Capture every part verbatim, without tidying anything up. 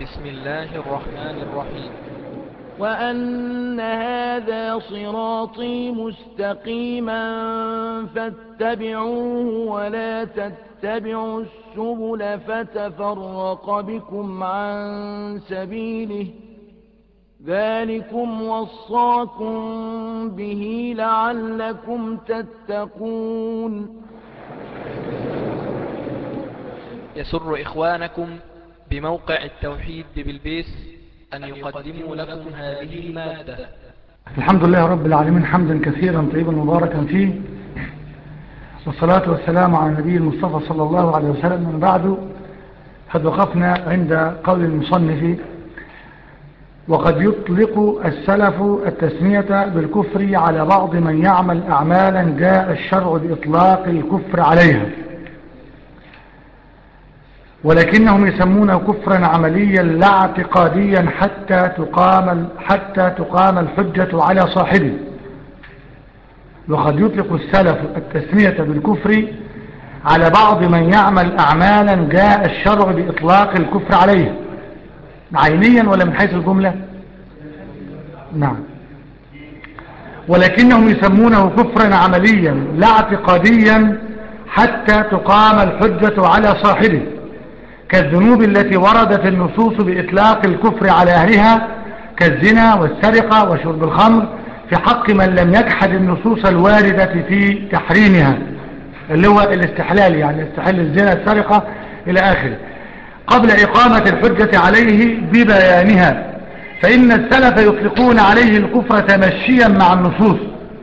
بسم الله الرحمن الرحيم. وأن هذا صراطي مستقيما فاتبعوه ولا تتبعوا السبل فتفرق بكم عن سبيله ذلكم وصاكم به لعلكم تتقون. يسر إخوانكم بموقع التوحيد ببلبيس أن يقدموا لكم هذه المادة. الحمد لله رب العالمين حمدا كثيرا طيبا مباركا فيه، والصلاة والسلام على النبي المصطفى صلى الله عليه وسلم. من بعد قد وقفنا عند قول المصنف: وقد يطلق السلف التسمية بالكفر على بعض من يعمل أعمالا جاء الشرع بإطلاق الكفر عليها، ولكنهم يسمونه كفرا عمليا لا اعتقاديا حتى تقام حتى تقام الحجة على صاحبه. وقد يطلق السلف التسمية بالكفر على بعض من يعمل أعمالا جاء الشرع بإطلاق الكفر عليه، عينيا ولا من حيث الجملة؟ نعم. ولكنهم يسمونه كفرا عمليا لا اعتقاديا حتى تقام الحجة على صاحبه، كالذنوب التي وردت النصوص بإطلاق الكفر على أهلها كالزنا والسرقة وشرب الخمر في حق من لم يجحد النصوص الواردة في تحريمها، اللي هو الاستحلال، يعني استحل الزنا السرقة إلى آخره، قبل إقامة الحجة عليه ببيانها. فإن السلف يطلقون عليه الكفر تمشيا مع النصوص.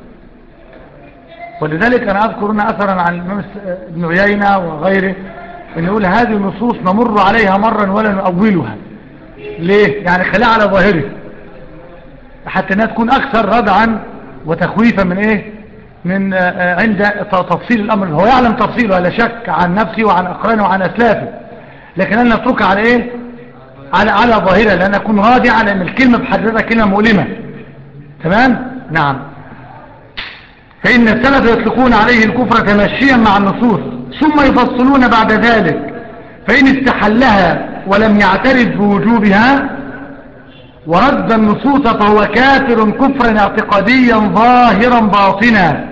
ولذلك أنا أذكر هنا أثرا عن ابن عيينة وغيره أن يقول هذه النصوص نمر عليها مرا ولا نؤولها. ليه؟ يعني خلاها على ظاهره حتى أنها تكون أكثر ردعا وتخويفا من إيه؟ من عند تفصيل الأمر. هو يعلم تفصيله لا شك عن نفسه وعن أقرانه وعن أسلافه، لكن أنا نتركها على إيه؟ على على ظاهرة، لأن أكون راضعا لأن الكلمة بحدثها كلمة مؤلمة. تمام؟ نعم. فإن السلف يطلقون عليه الكفر تمشيا مع النصوص، ثم يفصلون بعد ذلك: فإن استحلها ولم يعترف بوجوبها ورد النصوص فهو كافر كفرا اعتقاديا ظاهرا باطنا.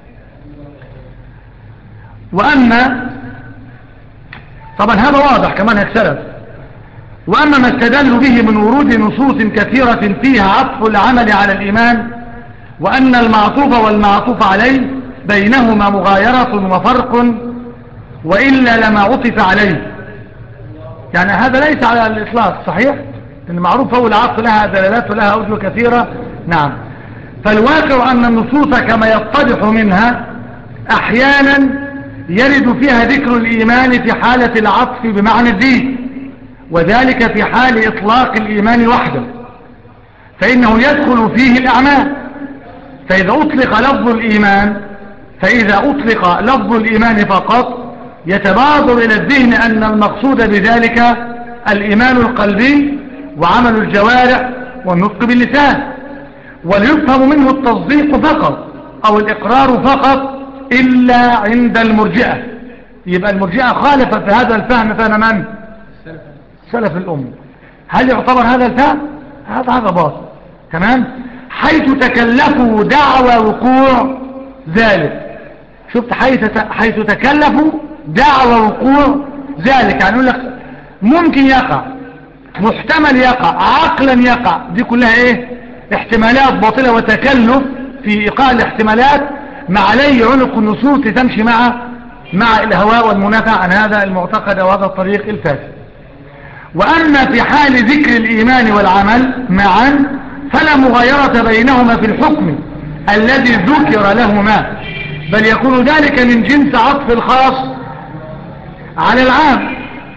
وأما طبعا هذا واضح كمان السلف. وأما ما استدلوا به من ورود نصوص كثيرة فيها عطف العمل على الإيمان، وأن المعطوف والمعطوف عليه بينهما مغايرة وفرق وإلا لما عطف عليه، يعني هذا ليس على الإطلاق صحيح، إن المعروف هو العطف لها دلالات ولها أوجه كثيرة. نعم. فالواقع أن النصوص كما يتضح منها أحيانا يرد فيها ذكر الإيمان في حالة العطف بمعنى الدين، وذلك في حال إطلاق الإيمان وحده، فإنه يدخل فيه الأعمال. فإذا أطلق لفظ الإيمان فإذا أطلق لفظ الإيمان فقط يتبادر إلى الذهن أن المقصود بذلك الإيمان القلبي وعمل الجوارح والنطق باللسان، وليفهم منه التصديق فقط أو الإقرار فقط إلا عند المرجئة. يبقى المرجئة خالف في هذا الفهم فهم من؟ سلف الأمة. هل يعتبر هذا الفهم؟ هذا هذا باطل. تمام؟ حيث تكلفوا دعوى وقوع ذلك. شفت؟ حيث حيث تكلفوا دعوى وقوع ذلك، يعني يقول لك ممكن يقع، محتمل يقع، عقلا يقع، دي كلها ايه؟ احتمالات باطلة وتكلف في ايقاع الاحتمالات ما عليه عنق النصوص تمشي مع مع الهواء والمنافع عن هذا المعتقد او هذا الطريق الفاسد. واما في حال ذكر الايمان والعمل معا فلا مغايرة بينهما في الحكم الذي ذكر لهما، بل يكون ذلك من جنس عطف الخاص على العام،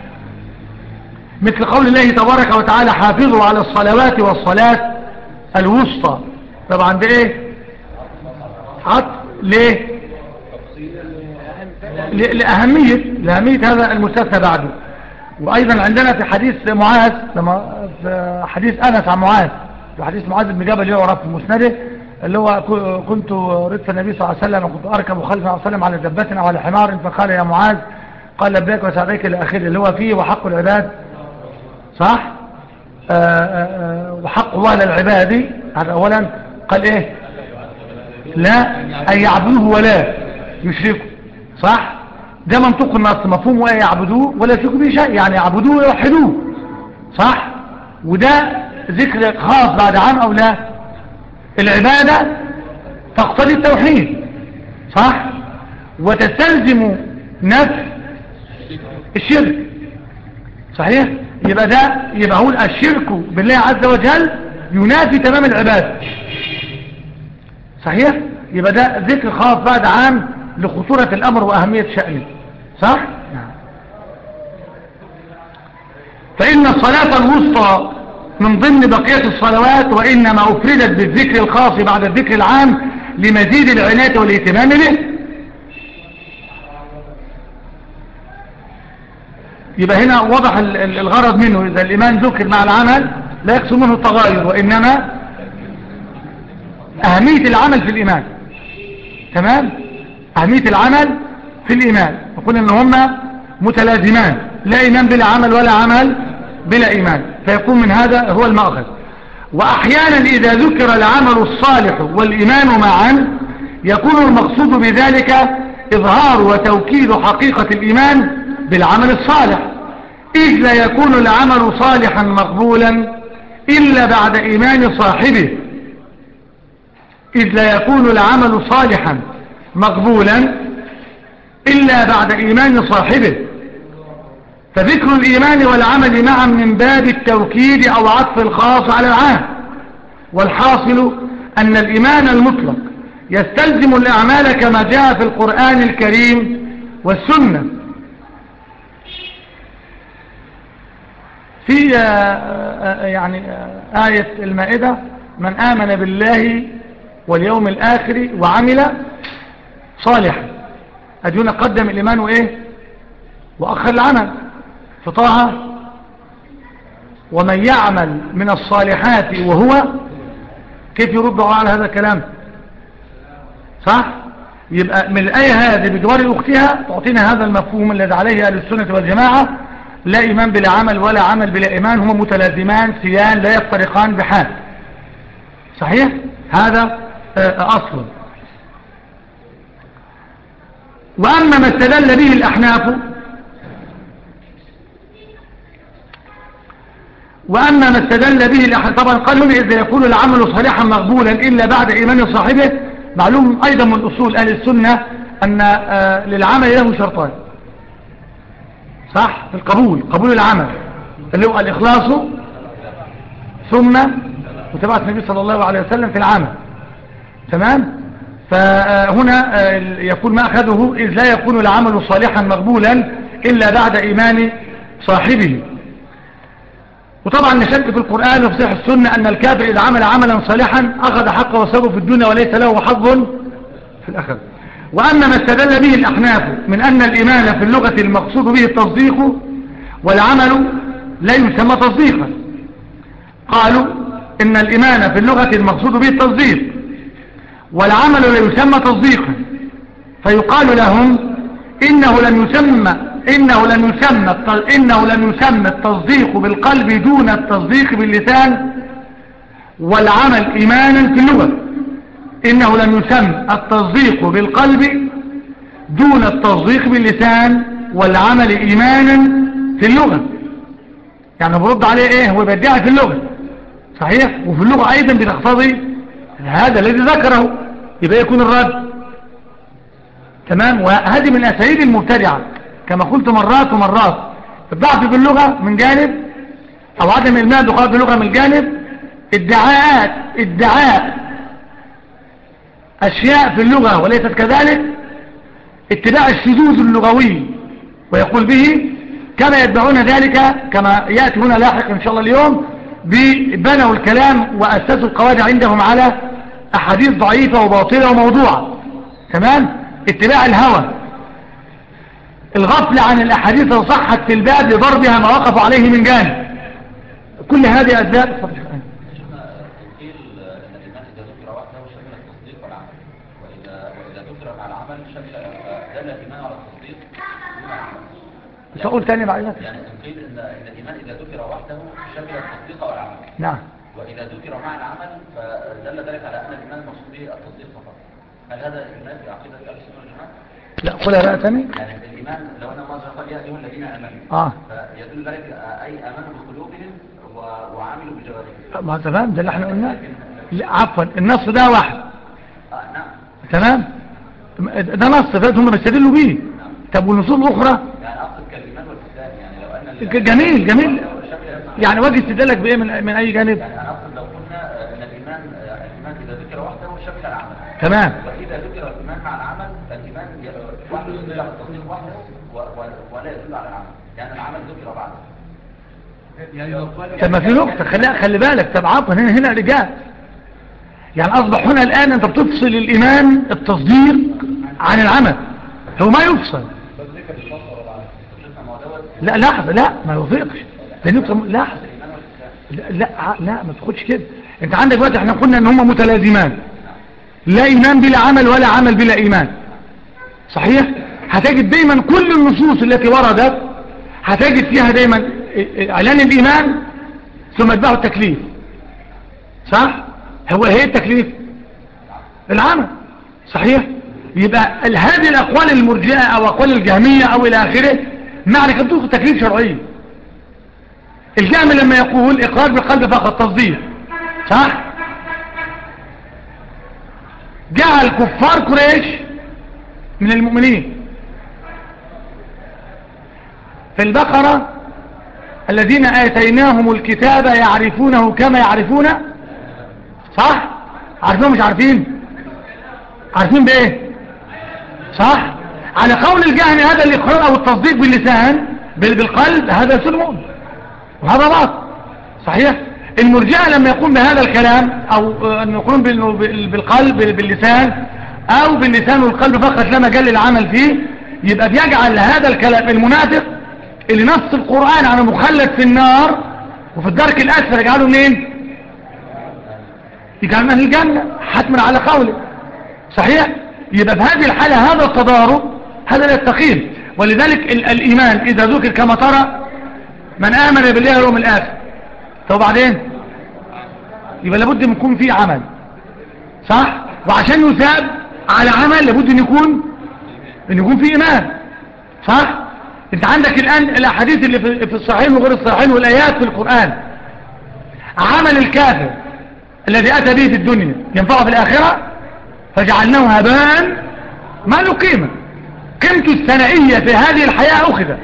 مثل قول الله تبارك وتعالى: حافظوا على الصلوات والصلاة الوسطى. طبعا ده ايه؟ عطف ليه؟ لأهمية لأهمية هذا المستثنى بعده. وأيضا عندنا في حديث معاذ، لما في حديث أنس عن معاذ، في حديث معاذ بن جبل يعرف في مسنده، اللي هو كنت ردف النبي صلى الله عليه وسلم وكنت أركب خلف النبي صلى الله عليه وسلم على دبة أو على حمار، فقال: يا معاذ، قال: لبيك وسعديك إلى آخره، اللي هو فيه وحق العباد. صح؟ آآ آآ وحق الله للعباد، هذا أولا. قال إيه؟ لا أن يعبدوه ولا يشركوا، صح؟ ده منطق النص، مفهوم أن يعبدوه ولا يشركوا به شيء، يعني يعبدوه ويوحدوه، صح؟ وده ذكر خاص بعد عام أو لا؟ العبادة تقتضي التوحيد، صح؟ وتستلزم نفس الشرك، صحيح؟ يبقى ده يبقى هو الشرك بالله عز وجل ينافي تمام العبادة، صحيح؟ يبقى ده ذكر خاص بعد عام لخطورة الأمر وأهمية شأنه، صح؟ نعم. فإن الصلاة الوسطى من ضمن بقية الصلوات، وإنما أفردت بالذكر الخاص بعد الذكر العام لمزيد العناية والاهتمام به. يبقى هنا وضح الغرض منه، إذا الإيمان ذكر مع العمل لا يقصد منه التغاير، وإنما أهمية العمل في الإيمان. تمام؟ أهمية العمل في الإيمان، نقول إن هما متلازمان، لا إيمان بلا عمل ولا عمل بلا إيمان، فيكون من هذا هو المأخذ. وأحيانا إذا ذكر العمل الصالح والإيمان معا يكون المقصود بذلك إظهار وتوكيد حقيقة الإيمان بالعمل الصالح، إذ لا يكون العمل صالحا مقبولا إلا بعد إيمان صاحبه إذ لا يكون العمل صالحا مقبولا إلا بعد إيمان صاحبه فذكر الإيمان والعمل معا من باب التوكيد أو عطف الخاص على العام. والحاصل أن الإيمان المطلق يستلزم الأعمال كما جاء في القرآن الكريم والسنة. في يعني آية المائدة: من آمن بالله واليوم الآخر وعمل صالحا. أدينا قدم الإيمان وإيه وأخر العمل في طه: ومن يعمل من الصالحات وهو، كيف يرد على هذا الكلام؟ صح؟ يبقى من الآية هذه بجوار أختها تعطينا هذا المفهوم الذي عليه أهل السنة والجماعة: لا إيمان بلا عمل ولا عمل بلا إيمان، هما متلازمان سيان لا يفترقان بحال. صحيح؟ هذا أصل. وأما ما استدل به الأحناف وأما ما استدل به الأحناف طبعا قالوا إذا يكون العمل صالحا مقبولا إلا بعد إيمان صاحبه. معلوم أيضا من أصول أهل السنة أن للعمل له شرطان، صح؟ في القبول، قبول العمل اللي هو الإخلاص ثم متابعة النبي صلى الله عليه وسلم في العمل. تمام؟ فهنا يكون ما أخذه: إذ لا يكون العمل صالحا مقبولا إلا بعد إيمان صاحبه. وطبعا نشك في القرآن وفي صحيح السنة أن الكافر إذا عمل عملا صالحا أخذ حقه وثوابه في الدنيا وليس له حظ في الآخرة. وأما ما استدل به الأحناف من أن الإيمان في اللغة المقصود به التصديق والعمل لا يسمى تصديقا، قالوا إن الإيمان في اللغة المقصود به التصديق والعمل لا يسمى تصديقا، فيقال لهم إنه لم يسمى إنه لم يسمى إنه لم يسمى التصديق بالقلب دون التصديق باللسان والعمل إيمانا في اللغة. إنه لم يسمى التصديق بالقلب دون التصديق باللسان والعمل إيمانا في اللغة. يعني برد عليه إيه؟ هو بيدعي في اللغة، صحيح؟ وفي اللغة أيضا بتقتضي هذا الذي ذكره، يبقى يكون الرد. تمام؟ وهذه من أساليب المبتدعة كما قلت مرات ومرات: الضعف باللغة من جانب، أو عدم المال بقاء باللغة من جانب، ادعاءات ادعاء أشياء في اللغة وليست كذلك، اتباع الشذوذ اللغوي ويقول به، كما يتبعون ذلك كما يأتي هنا لاحق إن شاء الله اليوم، ببنوا الكلام وأسسوا القواعد عندهم على أحاديث ضعيفة وباطلة وموضوعة. تمام؟ اتباع الهوى، الغفل عن الأحاديث وصحت في الباب لضربها ما وقفوا عليه من جانب. كل هذه أسباب. مش هقول تاني بعد ذلك. يعني قيل ان الايمان اذا ذكر وحده شمل التصديق والعمل. نعم. وإذا ذكر مع العمل فدل ذلك على أن الإيمان المقصود به التصديق فقط. هل هذا الإيمان في عقيدة أهل السنة والجماعة؟ لا قولها بقى تاني. يعني الإيمان لو أن الله قال يا أيها الذين آمنوا اه فيدل ذلك أي آمنوا بقلوبهم وعملوا بجوارحهم. ما تمام ده اللي احنا قلناه. عفوا النص ده واحد. آه نعم. تمام ده نص فات هم بيستدلوا بيه. طب والنصوص الأخرى يعني أقصد كالإيمان والإسلام يعني لو أن جميل جميل يعني وجه استدلالك بإيه من, من أي جانب؟ يعني أنا أقصد لو قلنا أن الإيمان الإيمان إذا ذكر وحده شمل العمل. تمام. وإذا ذكر الإيمان مع العمل فالإيمان وحده يدل على التصديق وحده ولا يدل على العمل. يعني العمل ذكر بعده. طب ما في نقطة خلي خلي بالك. طب عفوا هنا هنا رجال يعني أصبح هنا الآن أنت بتفصل الإيمان التصديق عن العمل. هو ما يفصل. لا لحظة لا ما يوافقش لأن يفصل لحظة لا لا, لا ما تاخدش كده. أنت عندك وقت احنا قلنا أن هما متلازمان لا إيمان بلا عمل ولا عمل بلا إيمان صحيح. هتجد دايما كل النصوص التي وردت هتجد فيها دايما إعلان الإيمان ثم يتبعه التكليف صح. هو ايه التكليف؟ العمل صحيح. يبقى هذه الأقوال المرجئة أو أقوال الجهمية أو إلى آخره معنى كده تدخل تكليف شرعي. الجهم لما يقول إقرار بالقلب فقط تصديق صح. جعل كفار قريش من المؤمنين في البقرة الذين آتيناهم الكتاب يعرفونه كما يعرفون صح. عارفين مش عارفين؟ عارفين بايه صح. على قول الجهم هذا الإقرار أو التصديق باللسان بالقلب هذا سلم وهذا باطل صحيح. المرجئة لما يقوم بهذا الكلام أو أن يقولون بالقلب باللسان أو باللسان والقلب فقط لا مجال للعمل فيه يبقى بيجعل هذا الكلام المنافق اللي نص القرآن عن مخلد في النار وفي الدرك الأسفل يجعله منين؟ يجعل من الجنة حتما على قوله صحيح. يبقى في هذه الحالة هذا التضارب هذا لا يستقيم. ولذلك الإيمان إذا ذكر كما ترى من آمن بالله واليوم الآخر طب بعدين يبقى لابد ان يكون فيه عمل صح. وعشان يثاب على عمل لابد ان يكون ان يكون فيه إيمان صح. انت عندك الآن الأحاديث اللي في الصحيحين وغير الصحيحين والآيات في القرآن عمل الكافر الذي أتى به في الدنيا ينفعه في الآخرة فجعلناه هباء ما له قيمة. قيمته الثنائية في هذه الحياة أخذ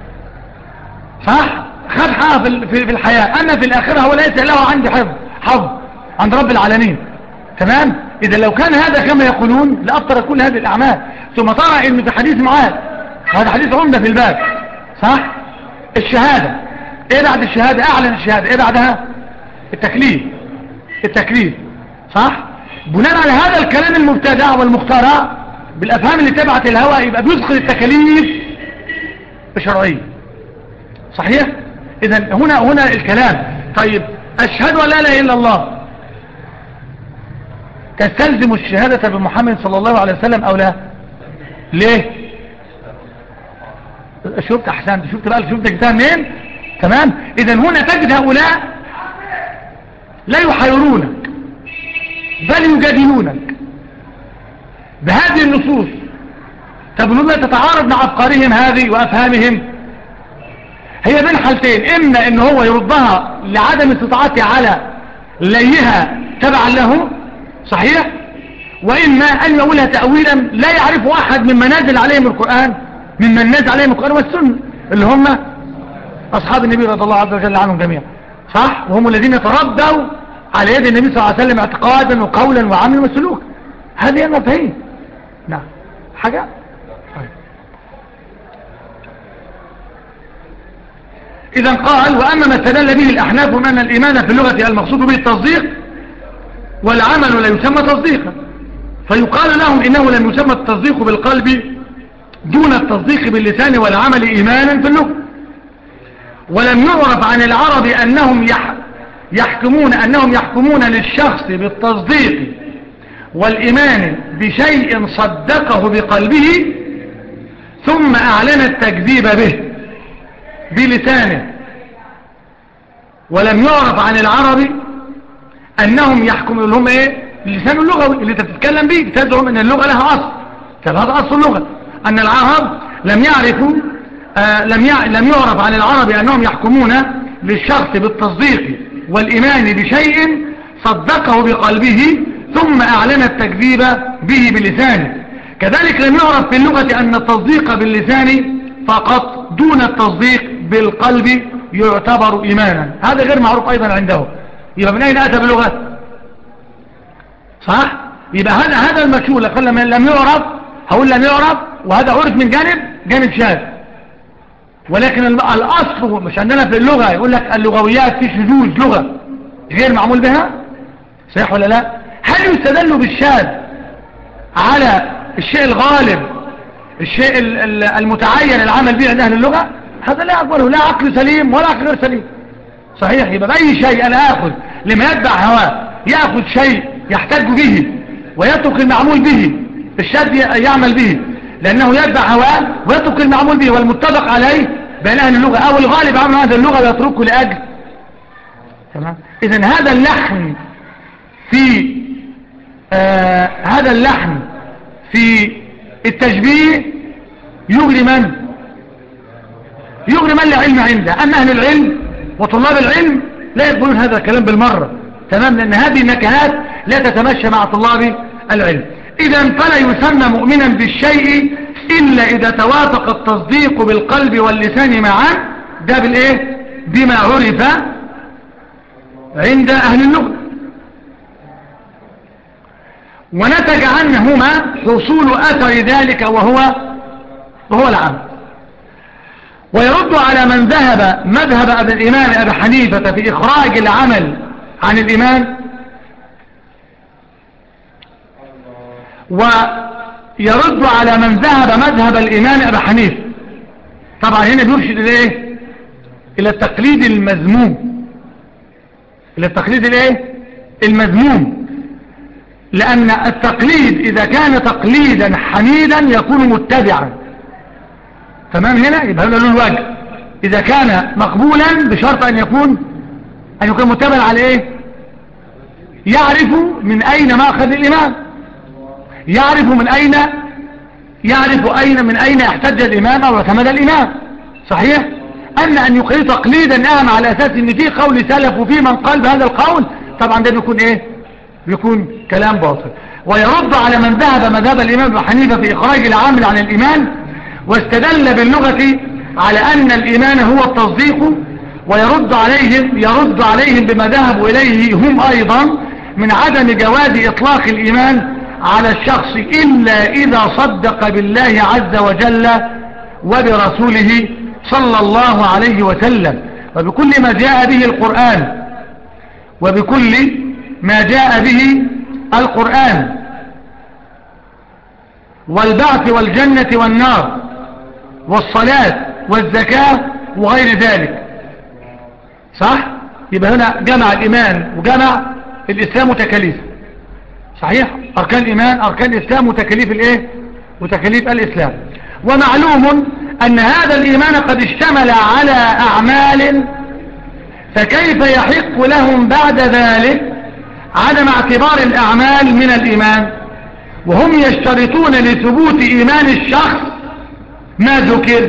صح. خد حقها في الحياة أما في الآخرة هو ليس له عندي حظ حظ عند رب العالمين تمام. إذا لو كان هذا كما يقولون لأبطل كل هذه الأعمال. ثم ترى إن في حديث معاذ وهذا حديث عمدة في الباب صح. الشهادة إيه بعد الشهادة؟ أعلن الشهادة إيه بعدها؟ التكليف التكليف صح. بناء على هذا الكلام المبتدع والمخترع بالأفهام اللي تبعت الهوى يبقى بيدخل التكاليف الشرعية صحيح. إذن هنا هنا الكلام. طيب أشهد أن لا إله إلا الله تستلزم الشهادة بمحمد صلى الله عليه وسلم أو لا؟ ليه؟ شفت أحسن شفت بقى شفت جبتها منين؟ تمام. إذن هنا تجد هؤلاء لا يحيرونك بل يجادلونك بهذه النصوص. طب لا تتعارض مع أفكارهم هذه وأفهامهم. هي بين حالتين إما إن هو يردها لعدم استطاعته على ليها تبعا له صحيح. وإما أن يقولها تأويلا لا يعرف أحد ممن نازل عليهم القرآن ممن نازل عليهم القرآن والسنة اللي هم أصحاب النبي رضي الله عز وجل عنهم جميعا صح. وهم الذين تربوا على يد النبي صلى الله عليه وسلم اعتقادا وقولا وعملا وسلوكا. هذه المفاهيم. نعم حاجة إذا قال وأما ما استدل به الأحناف من أن الإيمان في اللغة المقصود به التصديق والعمل لا يسمى تصديقا فيقال لهم إنه لم يسمى التصديق بالقلب دون التصديق باللسان والعمل إيمانا في اللغة. ولم يعرف عن العرب أنهم يحكمون أنهم يحكمون للشخص بالتصديق والإيمان بشيء صدقه بقلبه ثم أعلن التكذيب به بلسانه ولم يعرف عن العرب أنهم يحكمون لهم إيه اللسان اللغوي اللي أنت بتتكلم به، تزعم أن اللغة لها أصل. طب هذا أصل اللغة، أن العرب لم يعرفوا آه لم يع... لم يعرف عن العرب أنهم يحكمون للشخص بالتصديق والإيمان بشيء صدقه بقلبه ثم أعلن التكذيب به بلسانه. كذلك لم يعرف في اللغة أن التصديق باللسان فقط دون التصديق بالقلب يعتبر إيمانا، هذا غير معروف أيضا عنده. يبقى من أين أتى باللغة؟ صح؟ يبقى هذا هذا المشهور قال لم يعرف، هقول لم يعرف، وهذا عرف من جانب جانب شاذ. ولكن الأصل مش عندنا في اللغة يقول لك اللغويات في شذوذ لغة غير معمول بها، صحيح ولا لا؟ هل يستدل بالشاذ على الشيء الغالب، الشيء المتعين العمل به عند أهل اللغة؟ هذا لا أقبله، لا عقل سليم ولا عقل غير سليم. صحيح؟ يبقى بأي شيء أنا أخذ لما يتبع هواه، يأخذ شيء يحتج به ويترك المعمول به، الشاذ يعمل به لأنه يتبع هواه ويترك المعمول به والمتفق عليه بين أهل اللغة أو الغالب عمل هذا اللغة ويتركه لأجل. تمام؟ إذن هذا اللحن في آه هذا اللحن في التشبيه يغري من؟ يغري من لا علم عنده. أما أهل العلم وطلاب العلم لا يقبلون هذا الكلام بالمرة. تمام؟ لأن هذه النكهات لا تتمشى مع طلاب العلم. إذن فلا يسمى مؤمنا بالشيء إلا إذا توافق التصديق بالقلب واللسان معا، ده بالإيه؟ بما عرف عند أهل اللغة. ونتج عنهما حصول أثر ذلك وهو وهو العمل. ويرد على من ذهب مذهب أبي الإمام أبي حنيفة في إخراج العمل عن الإيمان، ويرد على من ذهب مذهب الإمام أبي حنيفة. طبعا هنا بيرشد إليه إلى التقليد المذموم، إلى التقليد الإيه المذموم، لأن التقليد إذا كان تقليدا حميدا يكون متبعا. تمام؟ هنا يبقى له الوجه إذا كان مقبولا بشرط أن يكون أن يكون متبعا على إيه؟ يعرف من أين مأخذ الإمام، يعرف من أين يعرف أين من أين يحتج الإمام أو اعتمد الإمام. صحيح؟ أما أن يقلد تقليدا أعمى على أساس أن فيه قول سلف وفيه من قال بهذا القول، طبعا ده بيكون إيه؟ بيكون كلام باطل. ويرد على من ذهب مذهب الإمام أبي حنيفة في إخراج العامل عن الإيمان واستدل باللغة على أن الإيمان هو التصديق، ويرد عليهم يرد عليهم بما ذهبوا إليه هم أيضا من عدم جواز إطلاق الإيمان على الشخص إلا إذا صدق بالله عز وجل وبرسوله صلى الله عليه وسلم وبكل ما جاء به القرآن وبكل ما جاء به القرآن والبعث والجنة والنار والصلاة والزكاة وغير ذلك. صح؟ يبقى هنا جمع الإيمان وجمع الإسلام وتكاليف. صحيح؟ أركان الإيمان أركان الإسلام وتكاليف الإيه؟ وتكاليف الإسلام. ومعلوم أن هذا الإيمان قد اشتمل على أعمال، فكيف يحق لهم بعد ذلك عدم اعتبار الأعمال من الإيمان، وهم يشترطون لثبوت إيمان الشخص ما ذكر؟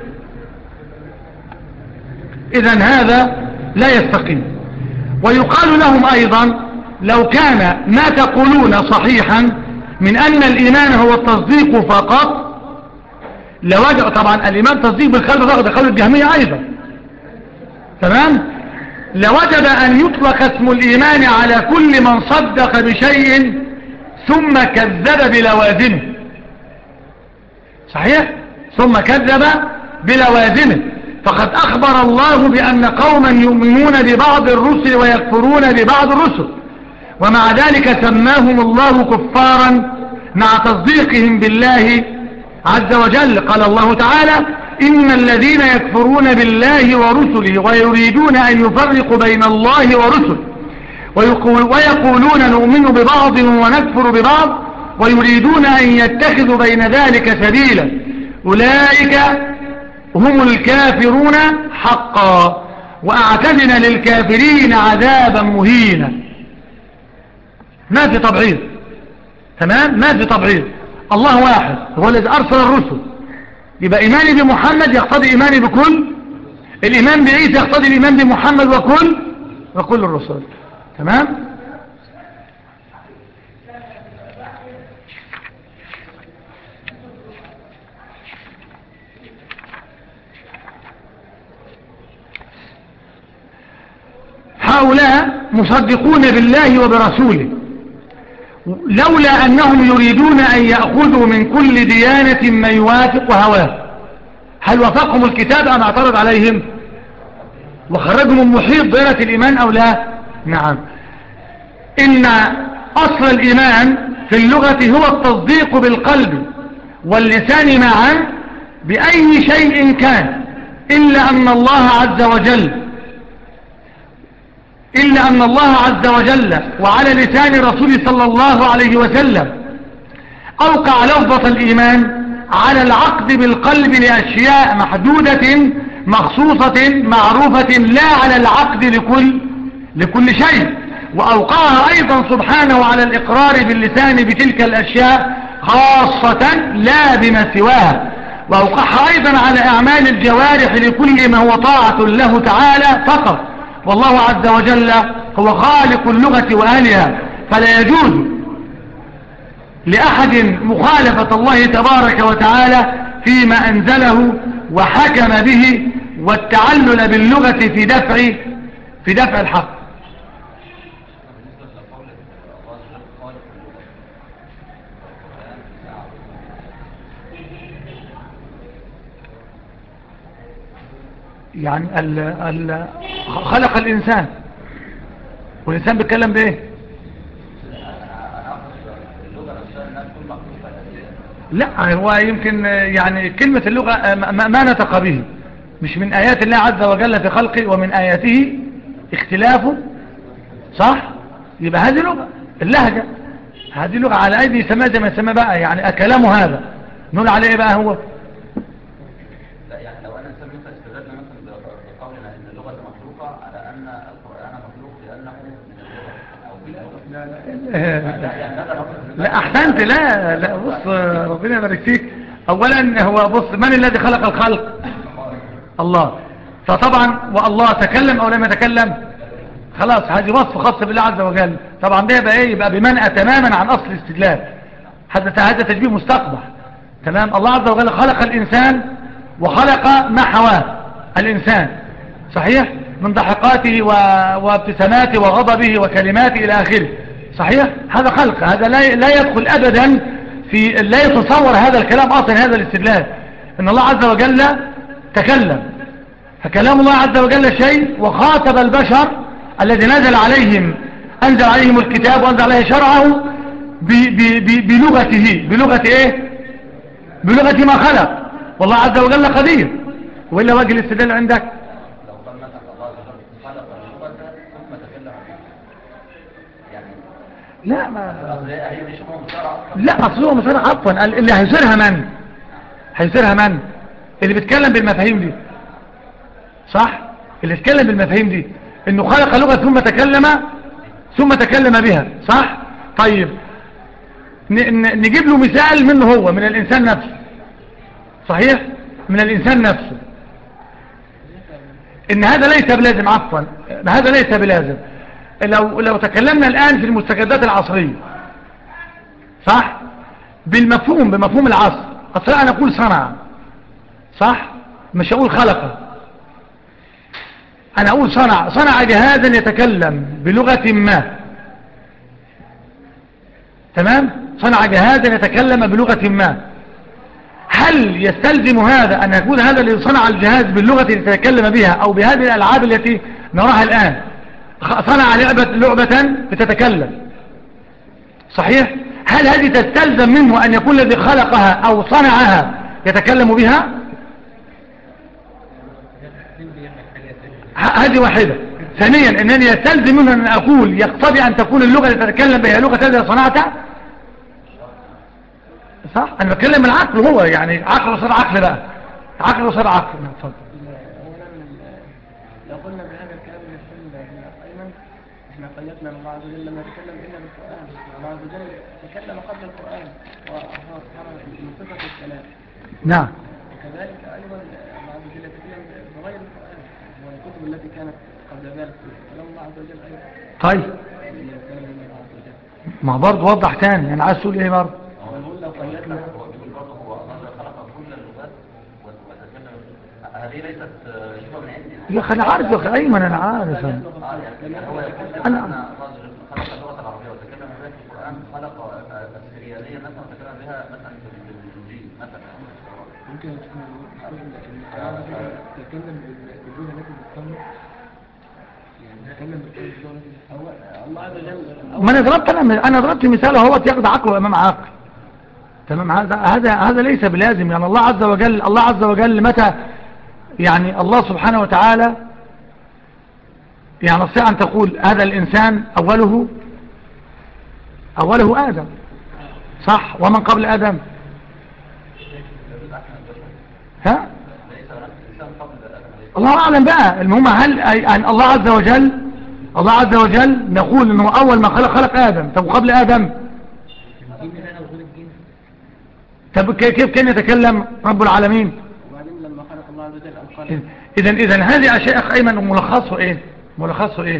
إذن هذا لا يستقيم. ويقال لهم أيضا لو كان ما تقولون صحيحا من أن الإيمان هو التصديق فقط لوجد، طبعا الإيمان تصديق بالقلب فقط، قول الجهمية أيضا. تمام؟ لوجد أن يطلق اسم الإيمان على كل من صدق بشيء ثم كذب بلوازمه. صحيح؟ ثم كذب بلوازمه. فقد أخبر الله بأن قوما يؤمنون ببعض الرسل ويكفرون ببعض الرسل، ومع ذلك سماهم الله كفارا مع تصديقهم بالله عز وجل. قال الله تعالى: إن الذين يكفرون بالله ورسله ويريدون أن يفرقوا بين الله ورسله ويقولون نؤمن ببعض ونكفر ببعض ويريدون أن يتخذوا بين ذلك سبيلا أولئك هم الكافرون حقا. وأعتدنا للكافرين عذابا مهينا. ما في تبعيض، تمام، ما في تبعيض. الله واحد هو الذي أرسل الرسل، يبقى إيماني بمحمد يقتضي إيماني بكل، الإيمان بعيسى يقتضي الإيمان بمحمد وكل وكل الرسل. تمام. هؤلاء مصدقون بالله وبرسوله، لولا أنهم يريدون أن يأخذوا من كل ديانة ما يوافق هواه. هل وافقهم الكتاب أم اعترض عليهم وخرجهم من محيط دائرة الإيمان أو لا؟ نعم. إن أصل الإيمان في اللغة هو التصديق بالقلب واللسان معا بأي شيء كان، إلا أن الله عز وجل إلا أن الله عز وجل وعلى لسان رسول صلى الله عليه وسلم أوقع لفظة الإيمان على العقد بالقلب لأشياء محدودة مخصوصة معروفة، لا على العقد لكل لكل شيء، وأوقعها أيضا سبحانه على الإقرار باللسان بتلك الأشياء خاصة لا بما سواها، وأوقعها أيضا على أعمال الجوارح لكل ما هو طاعة له تعالى فقط. والله عز وجل هو خالق اللغة وأهلها، فلا يجوز لأحد مخالفة الله تبارك وتعالى فيما أنزله وحكم به، والتعلل باللغة في دفع في دفع الحق. يعني ال ال خلق الإنسان، والإنسان بيتكلم بإيه؟ لا، هو يمكن يعني كلمة اللغة ما, ما نطق به، مش من آيات الله عز وجل في خلقه ومن آياته اختلافه، صح؟ يبقى هذه لغة، اللهجة هذه لغة على أيدي يسمى زي ما يسمى بقى، يعني كلامه هذا نقول عليه إيه بقى؟ هو لا يعني لو أنا سميت استدلنا مثلا بقولنا إن اللغة مخلوقة على أن القرآن مخلوق لأنه من اللغة أو باللغة. لا يعني هذا لا أحسنت. لا لا بص، ربنا يبارك فيك. أولا هو بص، من الذي خلق الخلق؟ الله. فطبعا والله تكلم أو لم يتكلم، خلاص هذه وصف خاص بالله عز وجل. طبعا ده يبقى ايه؟ يبقى بمنأى تماما عن أصل الاستدلال. هذا هذا تشبيه مستقبح. تمام. الله عز وجل خلق الإنسان وخلق ما حواه الإنسان، صحيح، من ضحكاته وابتساماته وغضبه وكلماته إلى آخره، صحيح. هذا خلق، هذا لا لا يدخل أبدا في، لا يتصور هذا الكلام أصلا، هذا الاستدلال إن الله عز وجل تكلم. فكلام الله عز وجل شيء، وخاطب البشر الذي نزل عليهم، أنزل عليهم الكتاب وأنزل عليه شرعه بلغته. بلغة إيه؟ بلغة ما خلق. والله عز وجل قدير، وإلا وجه الاستدلال عندك؟ لو قال مثلا الله خلق اللغة ثم تكلم يعني لا ما هي مش مصارعة. لا أصله مصارعة عفوا. اللي هيصيرها من؟ هيصيرها من؟ اللي بيتكلم بالمفاهيم دي، صح؟ اللي يتكلم بالمفاهيم دي انه خلق لغة ثم تكلم ثم تكلم بها، صح؟ طيب نجيب له مثال منه هو، من الإنسان نفسه، صحيح، من الإنسان نفسه. إن هذا ليس بلازم، عفوا هذا ليس بلازم. لو لو تكلمنا الآن في المستجدات العصرية، صح، بالمفهوم بمفهوم العصر، أصلا أنا أقول صنع، صح، مش أقول خلق، أنا أقول صنع. صنع جهازا يتكلم بلغة ما، تمام، صنع جهازا يتكلم بلغة ما. هل يستلزم هذا أن يكون هذا الذي صنع الجهاز باللغة التي يتكلم بها أو بهذه الألعاب التي نراها الآن صنع لعبة, لعبة بتتكلم، صحيح؟ هل هذه تستلزم منه أن يكون الذي خلقها أو صنعها يتكلم بها؟ هذه واحدة. ثانيا، أنني يستلزم منه أن أقول يقتضي أن تكون اللغة التي تتكلم بها لغة التي صنعتها، صح؟ أنا بتكلم العقل، هو يعني عقل وصار عقل بقى، عقل وصار عقل. لو قلنا احنا قيدنا الله عز وجل لما يتكلم الا بالقران، الله عز وجل تكلم قبل القران وأظهر من صفه الكلام. نعم. وكذلك ايضا الله عز وجل يتكلم بغير القران والكتب التي كانت قبل ذلك كلام الله عز وجل ايضا. طيب ما برضه وضح تاني، انا عايز تقول ايه برضه؟ ونقول لو قيدنا هو بيقول برضه هو الله خلق كل اللغات وتكلم. هذه ليست شبه من عندي. يا اخي انا عارف يا اخي ايمن، انا عارف اه يعني هو يقول ان الله خلق اللغه العربيه وتكلم بها في القران، خلق السرياليه مثلا وتكلم بها مثلا في الانجيل مثلا. ممكن نعرف ان تتكلم باللغه التي تتكلم يعني تتكلم باللغه التي هو الله عز وجل. ما انا ضربت انا انا ضربت مثال اهو ياخد عقله امام عقل. تمام. هذا هذا هذا ليس بلازم. يعني الله عز وجل الله عز وجل متى يعني الله سبحانه وتعالى يعني نستطيع ان تقول هذا الانسان اوله اوله ادم صح؟ ومن قبل ادم ها الله اعلم بقى. المهم هل يعني الله عز وجل الله عز وجل نقول انه اول ما خلق خلق ادم. طب وقبل ادم طب كيف كان يتكلم رب العالمين؟ وبعدين لما خلق الله عز وجل القلم. اذا اذا هذه اشياء اخ ايمن ملخصه ايه؟ ملخصه ايه؟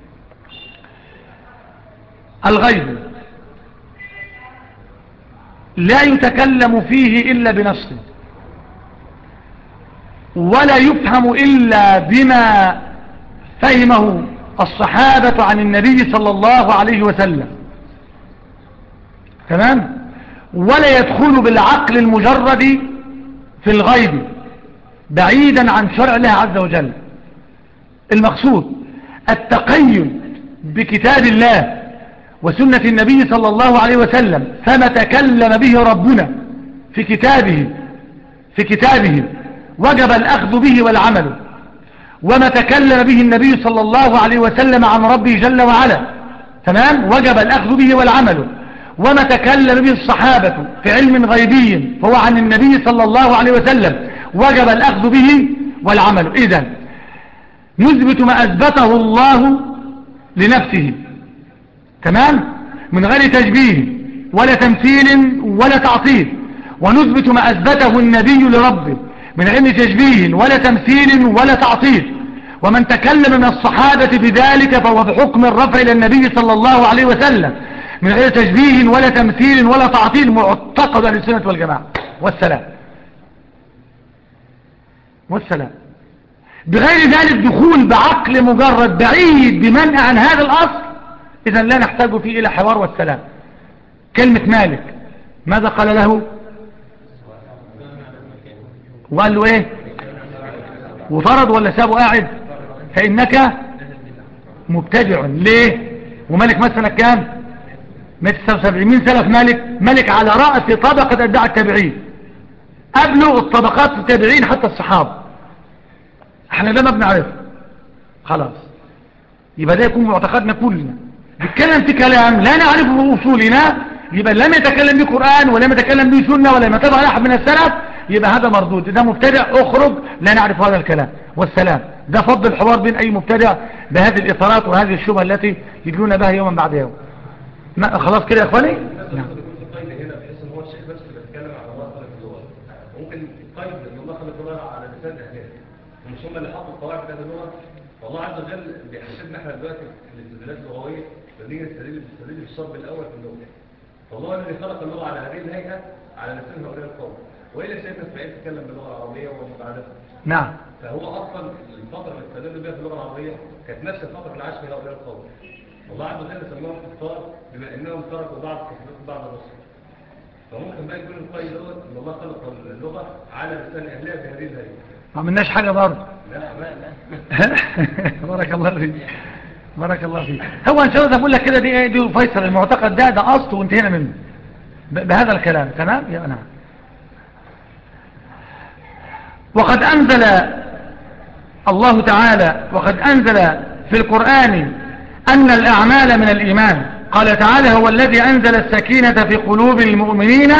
الغيب لا يتكلم فيه الا بنصه ولا يفهم الا بما فهمه الصحابة عن النبي صلى الله عليه وسلم. تمام. ولا يدخل بالعقل المجرد في الغيب بعيدا عن شرع الله عز وجل. المقصود التقيد بكتاب الله وسنة النبي صلى الله عليه وسلم، فما تكلم به ربنا في كتابه في كتابه وجب الأخذ به والعمل، وما تكلم به النبي صلى الله عليه وسلم عن ربه جل وعلا تمام وجب الأخذ به والعمل، وما تكلم به الصحابة في علم غيبي فهو عن النبي صلى الله عليه وسلم وجب الأخذ به والعمل. إذن نثبت ما أثبته الله لنفسه تمام من غير تشبيه ولا تمثيل ولا تعطيل، ونثبت ما أثبته النبي لربه من غير تشبيه ولا تمثيل ولا تعطيل. ومن تكلم من الصحابة بذلك فهو بحكم الرفع إلى النبي صلى الله عليه وسلم من غير تشبيه ولا تمثيل ولا تعطيل، معتقد أهل السنة والجماعة والسلام والسلام. بغير ذلك دخول بعقل مجرد بعيد بمنع عن هذا الأصل، إذن لا نحتاج فيه إلى حوار والسلام. كلمة مالك ماذا قال له؟ وقال له ايه؟ وطرد ولا سابه قاعد؟ فإنك مبتدع. ليه؟ ومالك مثلا كام؟ مئة وتسعة وسبعين. مين سلف مالك؟ مالك على رأس طبقة أتباع التابعين، قبله الطبقات التابعين حتى الصحابة. احنا ده ما بنعرفه خلاص. يبقى ده يكون معتقدنا كلنا. بيتكلم في كلام لا نعرفه بأصولنا، يبقى لم يتكلم به قرآن ولم يتكلم به سنة ولم يتبع أحد من السلف، يبقى هذا مردود. ده مبتدع اخرج لا نعرف هذا الكلام والسلام. ده فضل الحوار بين أي مبتدع بهذه الإطارات وهذه الشبهة التي يدلون بها يوما بعد يوم. ما خلاص كده يا اخواني. نعم. قيد ان الله خلق اللغه على لسان اهلها ومش هم اللي حطوا القواعد بتاعت اللغه. والله عز وجل بيحسبنا احنا دلوقتي في الاستدلالات اللغويه بنيجي نستدل نستدل بالصرف الاول في اللغه. فالله الذي خلق اللغه على هذه الهيئه على لسان هؤلاء القوم، والا سيدنا اسماعيل تكلم باللغه العربيه ومتعادفه. نعم. فهو اصلا الفتره اللي استدلوا بها في اللغه العربيه كانت نفس الفتره اللي عاش فيها هؤلاء القوم. والله عز وجل سماهم كفار بما انهم تركوا بعض التصرفات بعض الرسل. فممكن بقى يكون القيد دوت ان الله خلق اللغه على لسان اهلها بهذه الهيئه. ما عملناش حاجه برضه. لا لا بارك الله فيك بارك الله فيك. هو ان شاء الله بقول لك كده دي ايه دي فيصل المعتقد ده ده اصله وانتهينا منه بهذا الكلام. تمام يا نعم. وقد انزل الله تعالى وقد انزل في القرآن ان الاعمال من الايمان. قال تعالى هو الذي أنزل السكينة في قلوب المؤمنين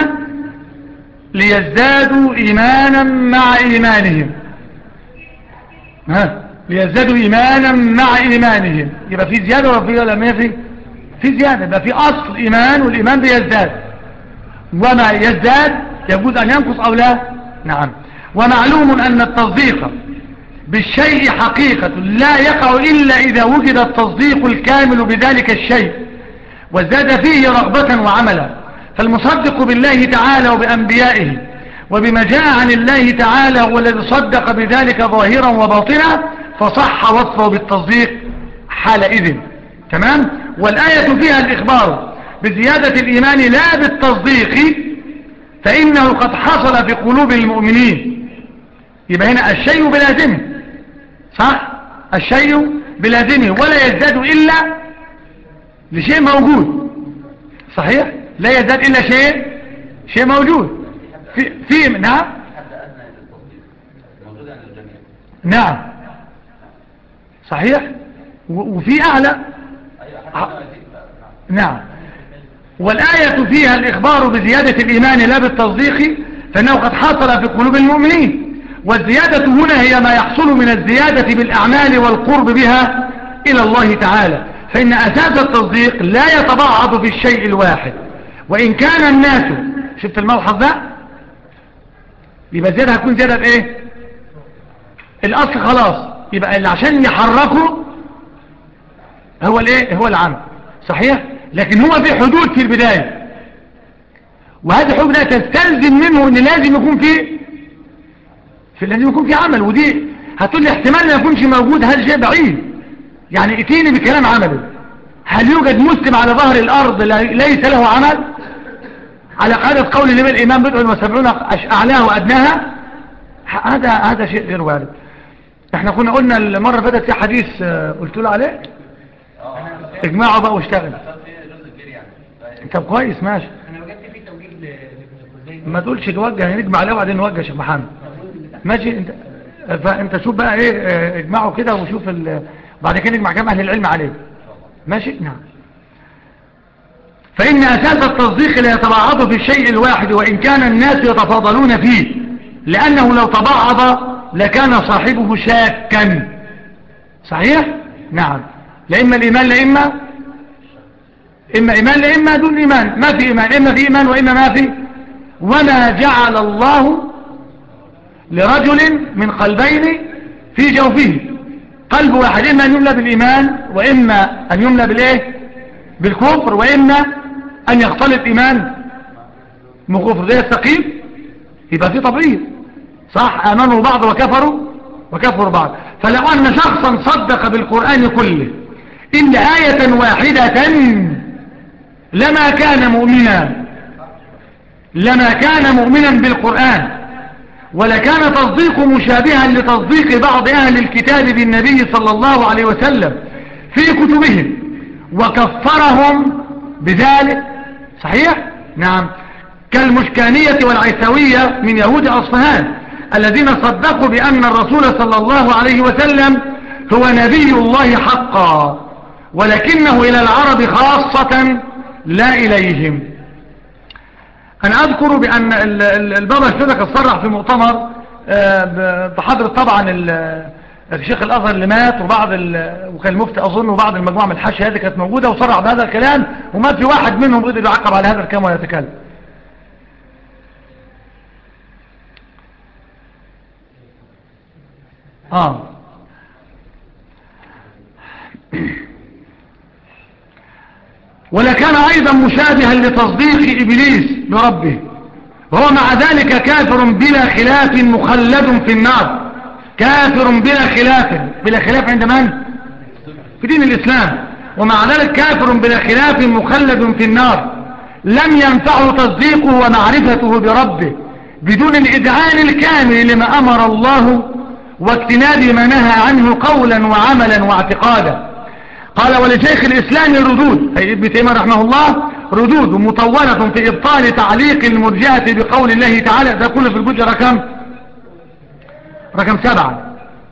ليزدادوا إيمانا مع إيمانهم. ها ليزدادوا إيمانا مع إيمانهم. يبقى في زيادة ولا في ولا ما في في زيادة. يبقى في أصل إيمان والإيمان بيزداد، وما يزداد يجوز أن ينقص أو لا. نعم. ومعلوم أن التصديق بالشيء حقيقة لا يقع إلا إذا وجد التصديق الكامل بذلك الشيء وزاد فيه رغبة وعملا. فالمصدق بالله تعالى وبأنبيائه وبما جاء عن الله تعالى هو الذي صدق بذلك ظاهرا وباطنا، فصح وصفه بالتصديق حالئذ. تمام. والآية فيها الإخبار بزيادة الإيمان لا بالتصديق، فإنه قد حصل في قلوب المؤمنين. يبقى هنا الشيء بلازمه، صح؟ الشيء بلازمه ولا يزداد إلا لشيء موجود. صحيح؟ لا يزداد إلا شيء شيء موجود في, في نعم حد أدنى للتصديق موجود عند الجميع. نعم صحيح. وفي أعلى. نعم. والآية فيها الإخبار بزيادة الإيمان لا بالتصديق، فإنه قد حصل في قلوب المؤمنين. والزيادة هنا هي ما يحصل من الزيادة بالأعمال والقرب بها إلى الله تعالى. فإن أساس التصديق لا يتبعض في الشيء الواحد، وإن كان الناس، شفت الملحظ ده، يبقى زيادة هتكون زيادة بإيه؟ الأصل خلاص. يبقى اللي عشان يحركه هو الإيه؟ هو العمل. صحيح؟ لكن هو في حدود في البداية، وهذه الحدود لا تستلزم منه ان لازم يكون في في لازم يكون في عمل. ودي هتقول لي احتمال ما يكونش موجود، هذا شيء بعيد. يعني اتيني بكلام عملي. هل يوجد مسلم على ظهر الارض ليس له عمل؟ على قاعدة قول النبي الإمام بدء وسبعون أعلاها وأدناها، هذا هذا شيء غير وارد. احنا كنا قلنا المرة اللي فاتت في حديث قلت له عليه اجمعوا بقى واشتغل. طب كويس ماشي. انا وجدت في توجيه لابن ما تقولش توجه، نجمع عليه وبعدين نوجه يا شيخ محمد. ماشي. انت فانت شوف بقى ايه، اجمعوا كده وشوف بعد كده نجمع كام اهل العلم عليه. ماشي. نعم. فإن أساس التصديق لا يتبعض في الشيء الواحد وإن كان الناس يتفاضلون فيه، لأنه لو تبعض لكان صاحبه شاكا. صحيح؟ نعم. لإما الإيمان لإما إما إيمان لإما دون إيمان، ما في إيمان، إما في إيمان وإما ما في. وما جعل الله لرجل من قلبين في جوفه، قلب واحد، إما أن يملى بالإيمان وإما أن يملى بالإيه؟ بالكفر، وإما أن يختلط إيمان مكفر. ده يستقيم؟ يبقى في تبعيض. صح؟ آمنوا بعض وكفروا وكفروا بعض. فلو أن شخصا صدق بالقرآن كله إلا آية واحدة لما كان مؤمنا لما كان مؤمنا بالقرآن، ولكان تصديق مشابها لتصديق بعض أهل الكتاب بالنبي صلى الله عليه وسلم في كتبهم وكفرهم بذلك. صحيح؟ نعم. كالمشكانية والعيسوية من يهود أصفهان الذين صدقوا بأن الرسول صلى الله عليه وسلم هو نبي الله حقا، ولكنه إلى العرب خاصة لا إليهم. أنا أذكر بأن البابا الشدك صرح في مؤتمر بحضرة طبعا الشيخ الأزهر اللي مات وبعض وكان المفتي أظن وبعض المجموعة من الحاشية هذه كانت موجودة، وصرح بهذا الكلام، وما في واحد منهم قدر يعقب على هذا الكلام ويتكلم. آه ولكان أيضا مشابها لتصديق إبليس بربه، وهو مع ذلك كافر بلا خلاف مخلد في النار. كافر بلا خلاف، بلا خلاف عند من؟ في دين الإسلام. ومع ذلك كافر بلا خلاف مخلد في النار، لم ينفعه تصديقه ومعرفته بربه بدون الإذعان الكامل لما أمر الله واجتناب ما نهى عنه قولا وعملا واعتقادا. قال ولشيخ الإسلام ردود، أي ابن تيمية رحمه الله، ردود مطولة في إبطال تعليق المرجئة بقول الله تعالى. ده كله في الجزء رقم رقم سبعة.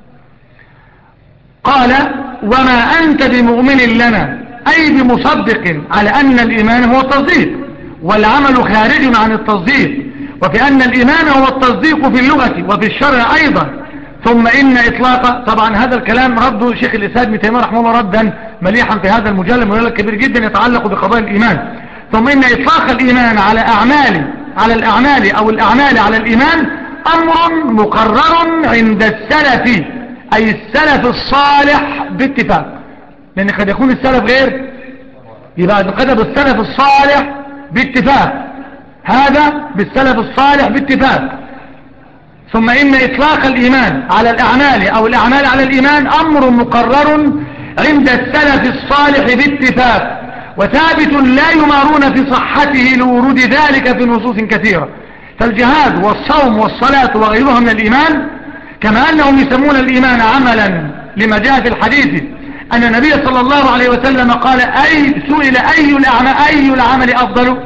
قال وما أنت بمؤمن لنا، أي بمصدق على أن الإيمان هو التصديق والعمل خارج عن التصديق، وفي أن الإيمان هو التصديق في اللغة وفي الشرع أيضا، ثم إن إطلاق، طبعا هذا الكلام رده شيخ الإسلام ابن تيمية رحمه الله ردا مليحا في هذا المجلد، مجلد كبير جدا يتعلق بقضايا الإيمان. ثم إن إطلاق الإيمان على أعمال على الأعمال أو الأعمال على الإيمان أمر مقرر عند السلف، أي السلف الصالح باتفاق، لأن قد يكون السلف غير، يبقى قدم السلف الصالح باتفاق، هذا بالسلف الصالح باتفاق. ثم إن إطلاق الإيمان على الأعمال أو الأعمال على الإيمان أمر مقرر عند السلف الصالح باتفاق، وثابت لا يمارون في صحته لورود ذلك في نصوص كثيرة. فالجهاد والصوم والصلاة وغيرها من الإيمان، كما أنهم يسمون الإيمان عملا لما جاء في الحديث أن النبي صلى الله عليه وسلم قال أي سئل أي الأعمال, أي العمل أفضل،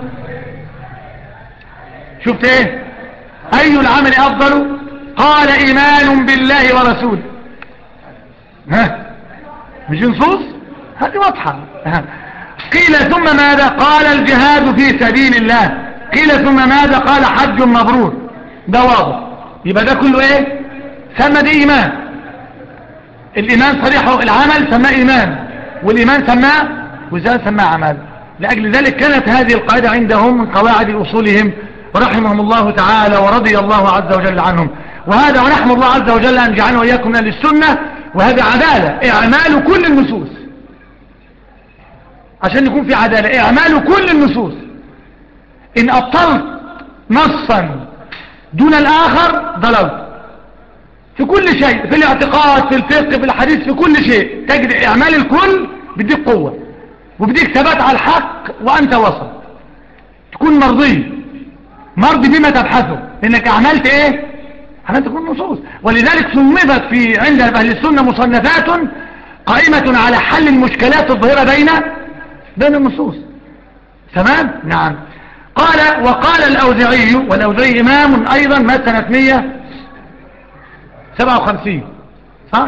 شفت إيه أي العمل أفضل؟ قال إيمان بالله ورسوله. ها مش نصوص هذه واضحة. قيل ثم ماذا؟ قال الجهاد في سبيل الله. قيل ثم ماذا؟ قال حج مبرور. ده واضح، يبقى ده كله ايه؟ سمى دي ايمان. الايمان صريحه، العمل سماه ايمان، والايمان سماه وزال سماه عمل. لاجل ذلك كانت هذه القاعدة عندهم من قواعد اصولهم رحمهم الله تعالى ورضي الله عز وجل عنهم. وهذا ونحمد الله عز وجل ان جعلنا واياكم من اهل السنة، وهذا عدالة اعمال كل النصوص، عشان يكون في عدالة اعمال كل النصوص. ان ابطلت نصا دون الاخر ضللت في كل شيء، في الاعتقاد في الفقه في الحديث في كل شيء تجد اعمال الكل بديك قوة وبديك ثبات على الحق وانت وسط، تكون مرضي مرضي بما تبحثه، لانك اعملت ايه؟ عملت كل النصوص. ولذلك صنفت في عند اهل السنة مصنفات قائمة على حل المشكلات الظاهرة بين بين النصوص. تمام؟ نعم. قال وقال الأوزعي، والأوزعي إمام أيضا مات سنة مئة وسبعة وخمسين صح؟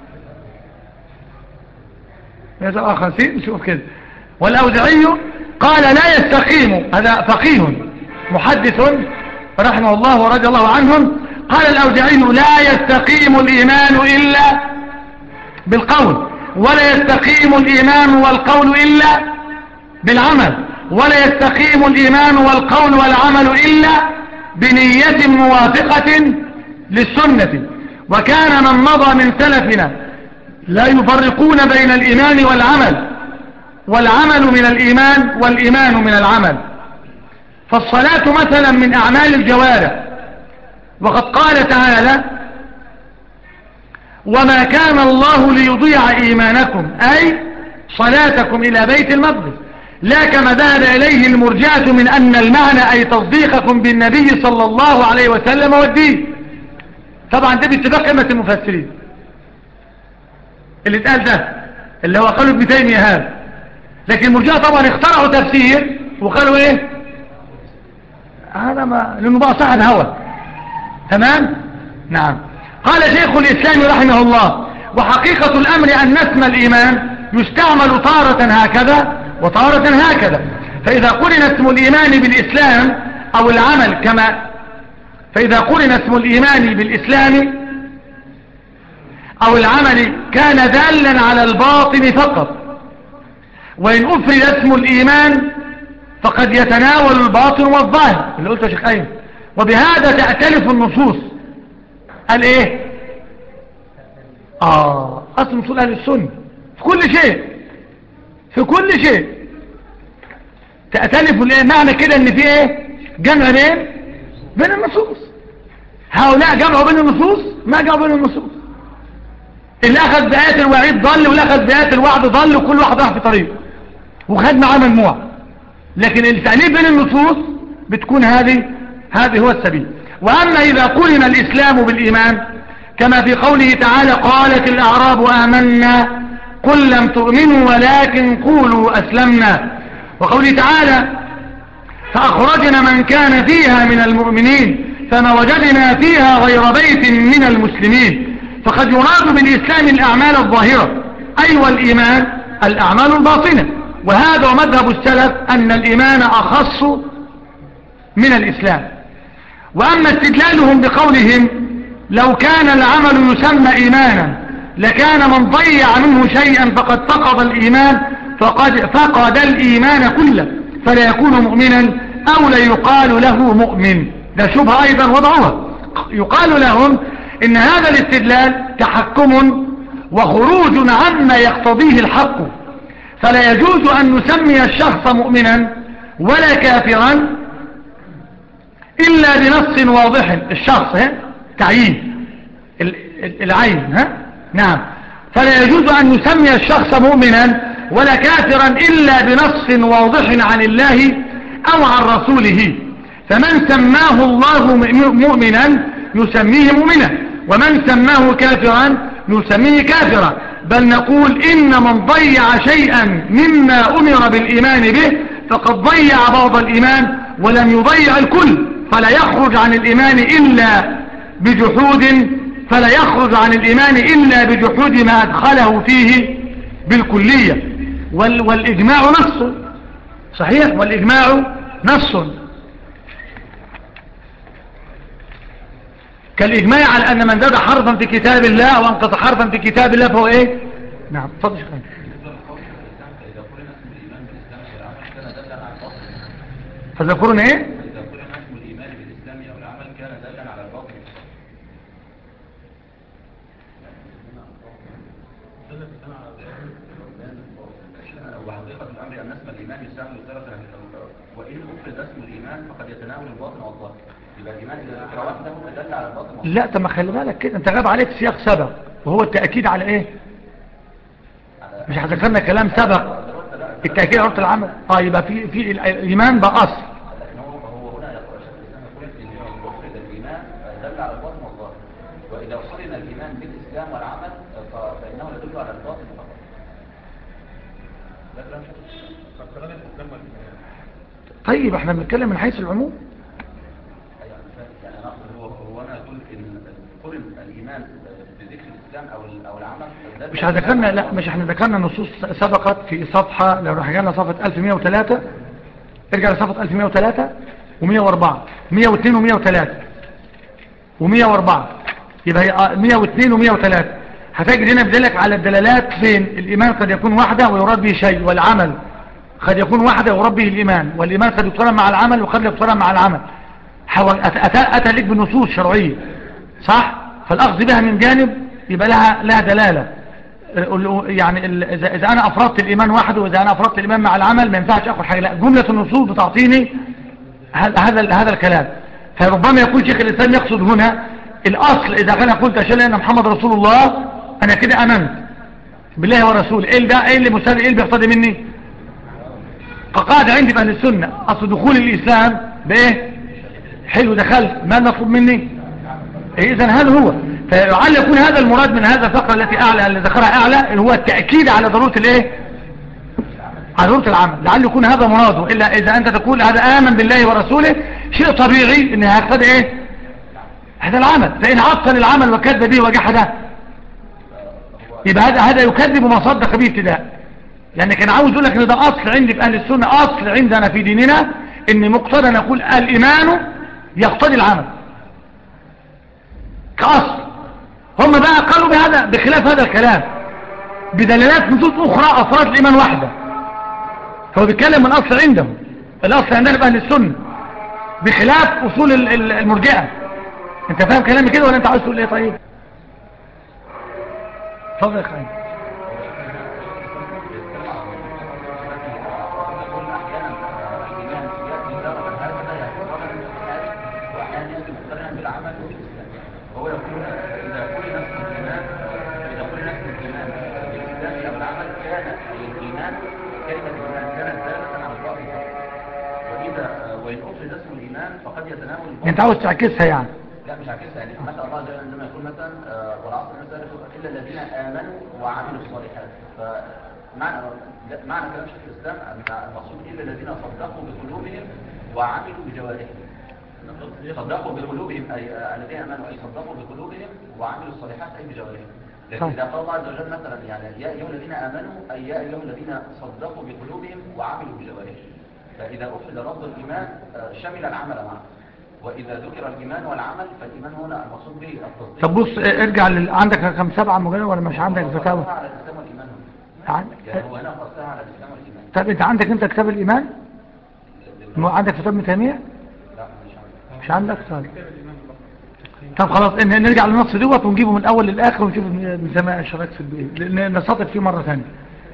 مئة وسبعة وخمسين نشوف كده. والأوزعي قال لا يستقيم، هذا فقيه محدث رحمه الله ورضي الله عنهم، قال الأوزعي لا يستقيم الإيمان إلا بالقول، ولا يستقيم الإيمان والقول إلا بالعمل، ولا يستقيم الإيمان والقول والعمل إلا بنية موافقة للسنة. وكان من مضى من سلفنا لا يفرقون بين الإيمان والعمل، والعمل من الإيمان والإيمان من العمل. فالصلاة مثلا من أعمال الجوارح، وقد قال تعالى وما كان الله ليضيع إيمانكم أي صلاتكم إلى بيت المقدس، لا كما ذهب إليه المرجئة من أن المعنى أي تصديقكم بالنبي صلى الله عليه وسلم والدين. طبعا ده باتفاق أئمة المفسرين اللي اتقال ده اللي هو قالوا ابن تيمية هذا، لكن المرجئة طبعا اخترعوا تفسير وقالوا ايه هذا ما لأنه بقى صاحب هوى. تمام؟ نعم. قال شيخ الإسلام رحمه الله وحقيقة الأمر أن اسم الإيمان يستعمل طارة هكذا وطارة هكذا، فإذا قرن اسم الإيمان بالإسلام أو العمل كما فإذا قرن اسم الإيمان بالإسلام أو العمل كان دالا على الباطن فقط، وإن أفرد اسم الإيمان فقد يتناول الباطن والظاهر اللي قلته يا شيخ أيمن. وبهذا تأتلف النصوص. قال إيه؟ آه أصل نصوص أهل السنة في كل شيء في كل شيء تأتلف الإيه؟ معنى كده إن في إيه؟ جمع بين بين النصوص. هؤلاء جمعوا بين النصوص ما جمعوا بين النصوص. اللي أخذ بآيات الوعيد ضل، واللي أخذ بآيات الوعد ضل، وكل واحد راح في طريق وخد معاه مجموعة. لكن التأليف بين النصوص بتكون هذه هذه هو السبيل. وأما إذا قرن الإسلام بالإيمان كما في قوله تعالى قالت الأعراب آمنا قل لم تؤمنوا ولكن قولوا أسلمنا، وقوله تعالى فأخرجنا من كان فيها من المؤمنين فما وجدنا فيها غير بيت من المسلمين، فقد يراد بالإسلام الأعمال الظاهرة أي والإيمان الأعمال الباطنة. وهذا مذهب السلف أن الإيمان أخص من الإسلام. وأما استدلالهم بقولهم لو كان العمل يسمى إيمانا لكان من ضيع منه شيئا فقد فقد الإيمان فقد فقد الإيمان كله فلا يكون مؤمنا أو لا يقال له مؤمن. ده شبهة أيضا وضعوها. يقال لهم إن هذا الاستدلال تحكم وخروج عما يقتضيه الحق، فلا يجوز أن نسمي الشخص مؤمنا ولا كافرا إلا بنص واضح. الشخص ها تعيين العين ها نعم. فلا يجوز أن نسمي الشخص مؤمنا ولا كافرا إلا بنص واضح عن الله أو عن رسوله. فمن سماه الله مؤمنا نسميه مؤمنا، ومن سماه كافرا نسميه كافرا، بل نقول إن من ضيع شيئا مما أمر بالإيمان به فقد ضيع بعض الإيمان ولم يضيع الكل، فلا يخرج عن الإيمان إلا بجحود فلا يخرج عن الإيمان إلا بجحود ما أدخله فيه بالكلية. وال والإجماع نص صحيح، والإجماع نص كالإجماع على أن من زاد حرفا في كتاب الله أو أنقص حرفا في كتاب الله فهو إيه؟ نعم تفضل شكرا. فذكرون إيه؟ وحقيقة الأمر أن اسم الإيمان يستعمل ثلاثة، وإن أفرد اسم الإيمان فقد يتناول الباطن والظاهر. يبقى الإيمان إذا ذكر وحده دل على الباطن والظاهر. لا طب ما خلي بالك كده، أنت غاب عليك سياق سبق وهو التأكيد على إيه؟ مش هذكرنا كلام سبق التأكيد على العمل. اه يبقى في في الإيمان بقى أصل. لكن هو هو هنا يقول شيخ الإسلام يقول إن أفرد الإيمان دل على الباطن والظاهر، وإذا قرن الإيمان بالإسلام والعمل فإنه يدل على الباطن فقط. طيب احنا بنتكلم من حيث العموم. يعني انا هو هو انا اقول ان قرن الايمان بذكر الاسلام او او العمل مش هذكرنا لا مش احنا ذكرنا نصوص سبقت في صفحه، لو رجعنا صفحه ألف ومئة وثلاثة ارجع لصفحه ألف ومئة وثلاثة ومئة وأربعة مئة واثنين ومئة وثلاثة ومئة وأربعة، يبقى مئة واثنين ومئة وثلاثة. هتجد هنا بدلك على الدلالات بين الإيمان قد يكون وحده ويراد به شيء، والعمل قد يكون وحده ويراد به الإيمان، والإيمان قد يقترن مع العمل وقد يقترن مع العمل. أتى, أتى لك بنصوص شرعية صح، فالأخذ بها من جانب يبقى لها لها دلالة. يعني إذا أنا أفردت الإيمان وحده وإذا أنا أفردت الإيمان مع العمل ما ينفعش أخذ حاجة، لا جملة النصوص بتعطيني هذا هذا الكلام. فربما يكون شيخ الإسلام يقصد هنا الأصل. إذا كان قلت أشهد أن محمد رسول الله أنا كده أمنت بالله ورسوله، إيه ده إيه اللي مساوي إيه اللي بيقتضي مني؟ كقاعدة عندي بأهل السنة أصل دخول الإسلام بإيه؟ حلو دخلت، ما المطلوب مني؟ إيه إذن هذا هو. فلعل يكون هذا المراد من هذا الفقرة التي أعلى اللي ذكرها أعلى هو التأكيد على ضرورة الإيه؟ على ضرورة العمل. لعل يكون هذا مراده، إلا إذا أنت تقول هذا آمن بالله ورسوله شيء طبيعي إنه هيقتضي إيه؟ هذا العمل. فإن عطل العمل وكذب به وجحده يبقى هذا هذا يكذب ما صدق به ابتداء. يعني كان عاوز يقول لك ان ده اصل عندي في اهل السنه، اصل عندنا في ديننا ان مقتضى نقول الايمان يقتضي العمل كاصل. هم بقى قالوا بهذا بخلاف هذا الكلام بدلالات نصوص اخرى افراد الايمان واحده. فهو بيتكلم من اصل عندهم، الاصل عندنا في اهل السنه بخلاف اصول المرجئه. انت فاهم كلامي كده ولا انت عاوز تقول ايه؟ طيب اتفضل يا خالد. انت عاوز تعكسها يعني؟ لا مش عكسها، يعني مثلا الله جل عندما يقول مثلا والعصر الا الذين امنوا وعملوا الصالحات، فمعنى معنى كلام شيخ الاسلام ان المقصود الا الذين صدقوا بقلوبهم وعملوا بجوارحهم. صدقوا بقلوبهم اي الذين امنوا اي صدقوا بقلوبهم وعملوا الصالحات اي بجوارحهم. لكن اذا قال الله عز وجل مثلا يعني يا ايها الذين امنوا اي يا ايها الذين صدقوا بقلوبهم وعملوا بجوارحهم، فاذا افرد لفظ الايمان شمل العمل معه. وإذا ذكر الإيمان والعمل فالإيمان هنا المقصود به التصديق. طب بص ارجع لل... عندك رقم سبعة مجرد ولا مش عندك فتاوى؟ على الإسلام والإيمان هنا. عن... يعني هو هنا قصدها على الإسلام والإيمان. طب انت عندك انت كتاب الإيمان؟ مو عندك كتاب ابن تيمية؟ لا مش عندك. مش عندك؟ طيب طب خلاص ان نرجع للنص دوت ونجيبه من الأول للآخر ونشوف ابن تيمية اشراك في البيت لأن نسطت فيه مرة ثانية.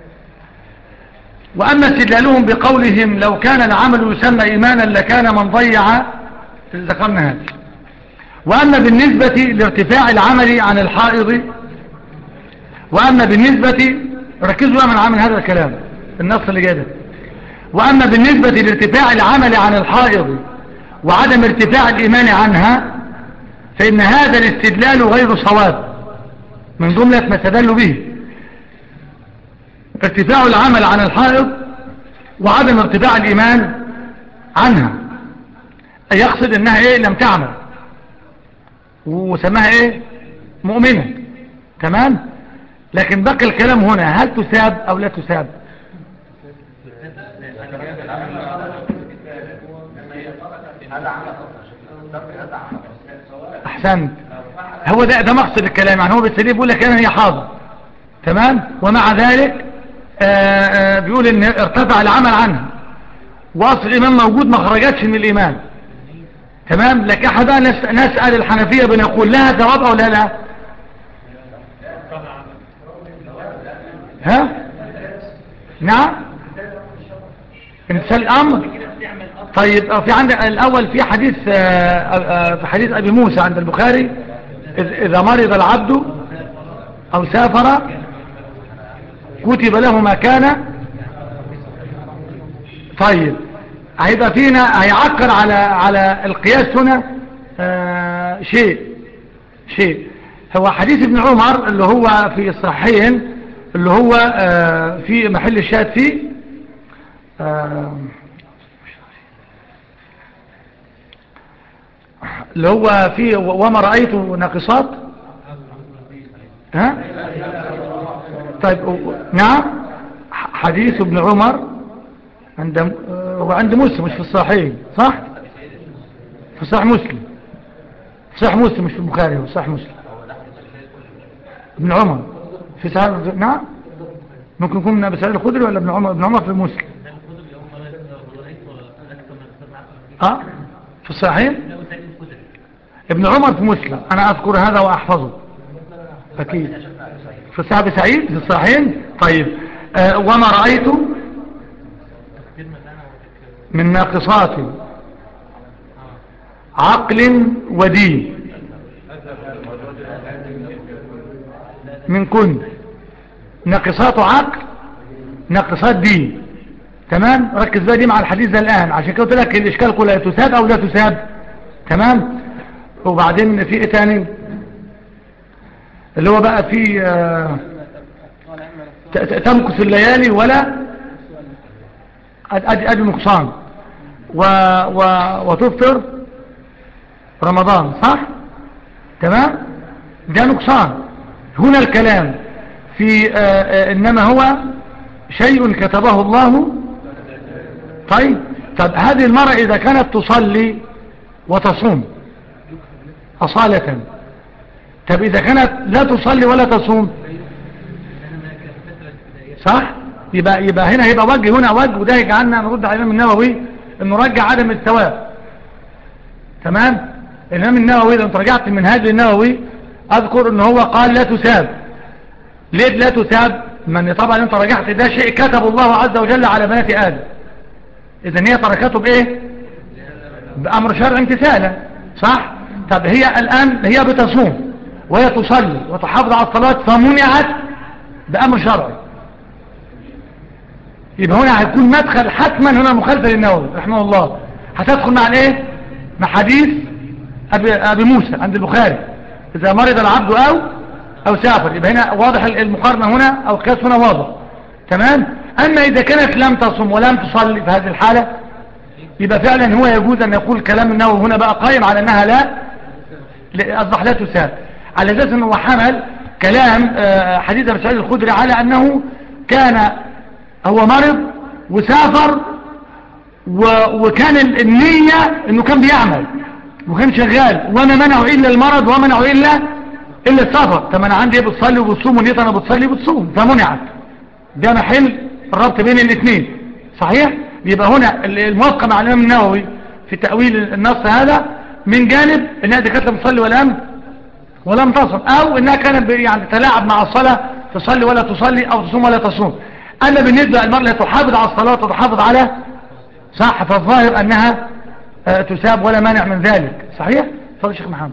وأما استدلالهم بقولهم لو كان العمل يسمى إيمانا لكان من ضيع، ذكرنا هذا. وأما بالنسبة لارتفاع العمل عن الحائض وأما بالنسبة ركزوا بقى من عامل هذا الكلام النص اللي جاي ده. وأما بالنسبة لارتفاع العمل عن الحائض وعدم ارتفاع الإيمان عنها فإن هذا الاستدلال غير صواب من جملة ما استدلوا به. ارتفاع العمل عن الحائض وعدم ارتفاع الإيمان عنها أي يقصد انها ايه لم تعمل وسماها ايه مؤمنة. تمام. لكن بقى الكلام هنا هل تساب او لا تساب؟ احسنت. هو ده ده مقصد الكلام يعني هو بالسليم بيقول لك انا هي حاضر. تمام. ومع ذلك آآ آآ بيقول ان ارتفع العمل عنها واصل الايمان موجود ما خرجتش من الايمان. تمام. لك احد نسأل الحنفية بنقول لها جواب او لا لا؟ ها نعم امثال الامر. طيب في عندك الاول في حديث في حديث ابي موسى عند البخاري اذا مرض العبد او سافر كتب له ما كان. طيب هيبقى فينا هيعكر على على القياس هنا آه شيء شيء هو حديث ابن عمر اللي هو في الصحيحين اللي هو آه في محل الشاهد فيه آه اللي هو فيه وما رأيت ناقصات. ها طيب نعم حديث ابن عمر عند وعند مسلم مش في الصحيح صح؟ في صحيح مسلم في صحيح مسلم مش في البخاري في صحيح مسلم ابن عمر في صحيح. نعم ممكن يكون من ابي سعيد الخدري ولا ابن عمر؟ ابن عمر في مسلم اه في الصحيح ابن عمر في مسلم. انا اذكر هذا واحفظه اكيد في صحيح سعيد في الصحيحين. طيب آه وما رأيت من ناقصات عقل ودين من كن ناقصات عقل ناقصات دين. تمام. ركز بقى دي مع الحديث ده الآن عشان كده قلت لك الإشكال كله تساب أو لا تساب. تمام. وبعدين في إيه تاني اللي هو بقى في آه تمكث الليالي ولا أدي أدي نقصان و و وتفطر رمضان صح. تمام. ده نقصان. هنا الكلام في آآ إنما هو شيء كتبه الله. طيب طب هذه المرأة إذا كانت تصلي وتصوم أصالة طب إذا كانت لا تصلي ولا تصوم صح يبقى يبقى هنا هيبقى وجه هنا وجه وده يجعلنا نرد على الإمام النووي إنه رجع عدم الثواب. تمام. الإمام النووي لو انت رجعت من هذا النووي أذكر إنه هو قال لا تساب. ليه لا تساب؟ من طبعا انت رجعت ده شيء كتب الله عز وجل على بنات آدم إذن هي تركته بإيه؟ بأمر شرع امتثالا صح. طب هي الآن هي بتصوم وهي تصلي وتحافظ على الصلاة فمنعت بأمر شرعي يبقى هنا هيكون مدخل حتما هنا مخالفة للنووي رحمه الله. هتدخل مع الايه مع حديث أبي, أبي موسى عند البخاري إذا مرض العبد أو أو سافر يبقى هنا واضح المقارنة هنا أو القياس هنا واضح. تمام. أما إذا كانت لم تصم ولم تصلي في هذه الحالة يبقى فعلا هو يجوز أن يقول كلام النووي هنا بقى قائم على أنها لا أصبح لا تساب على أساس أنه حمل كلام حديث أبي سعيد الخدري على أنه كان هو مرض وسافر و... وكان النية أنه كان بيعمل وكان شغال وما منعه إلا المرض وما منعه إلا إلا السفر. طب انا عندي بتصلي وبتصوم ونيت انا بتصلي وبتصوم فمنعت. ده محل الربط بين الاثنين صحيح. يبقى هنا الموافقة مع الإمام النووي في تأويل النص هذا من جانب انها دي كانت بتصلي ولم ولم تصم، او انها كانت يعني تلاعب مع الصلاة، تصلي ولا تصلي او تصوم ولا تصوم. اما بالنسبة للمرأة تحافظ على الصلاة وتحافظ على صح، فالظاهر انها آه تساب ولا مانع من ذلك صحيح. تفضل شيخ محمد.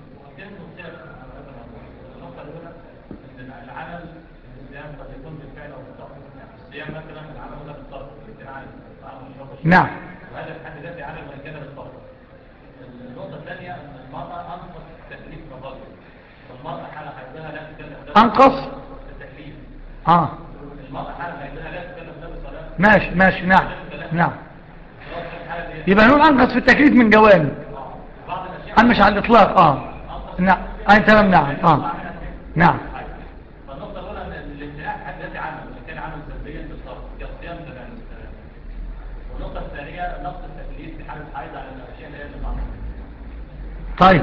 نعم. وهذا الحد ذاتي عمل من كان بالطبع. النقطة الثانية أن المرأة أنقص التكليف كالرجل، والمرأة حالة حيثها لا تكلف أنقص التكليف. آه المرأة حالة حيثها لا تكلف ذات الصلاة. ماشي ماشي نعم نعم. يبقى نقول أنقص في التكليف من جوانب، أنا مش على الإطلاق. آه نعم أي تمام. نعم آه نعم. فالنقطة الأولى أن الامتناع حد ذاتي عمل، وإن كان عمل سلبيا بالصرف كالصيام تماما. والنقطة الثانية نقص التكليف في حالة حيض على الأشياء اللي هي المعنى. طيب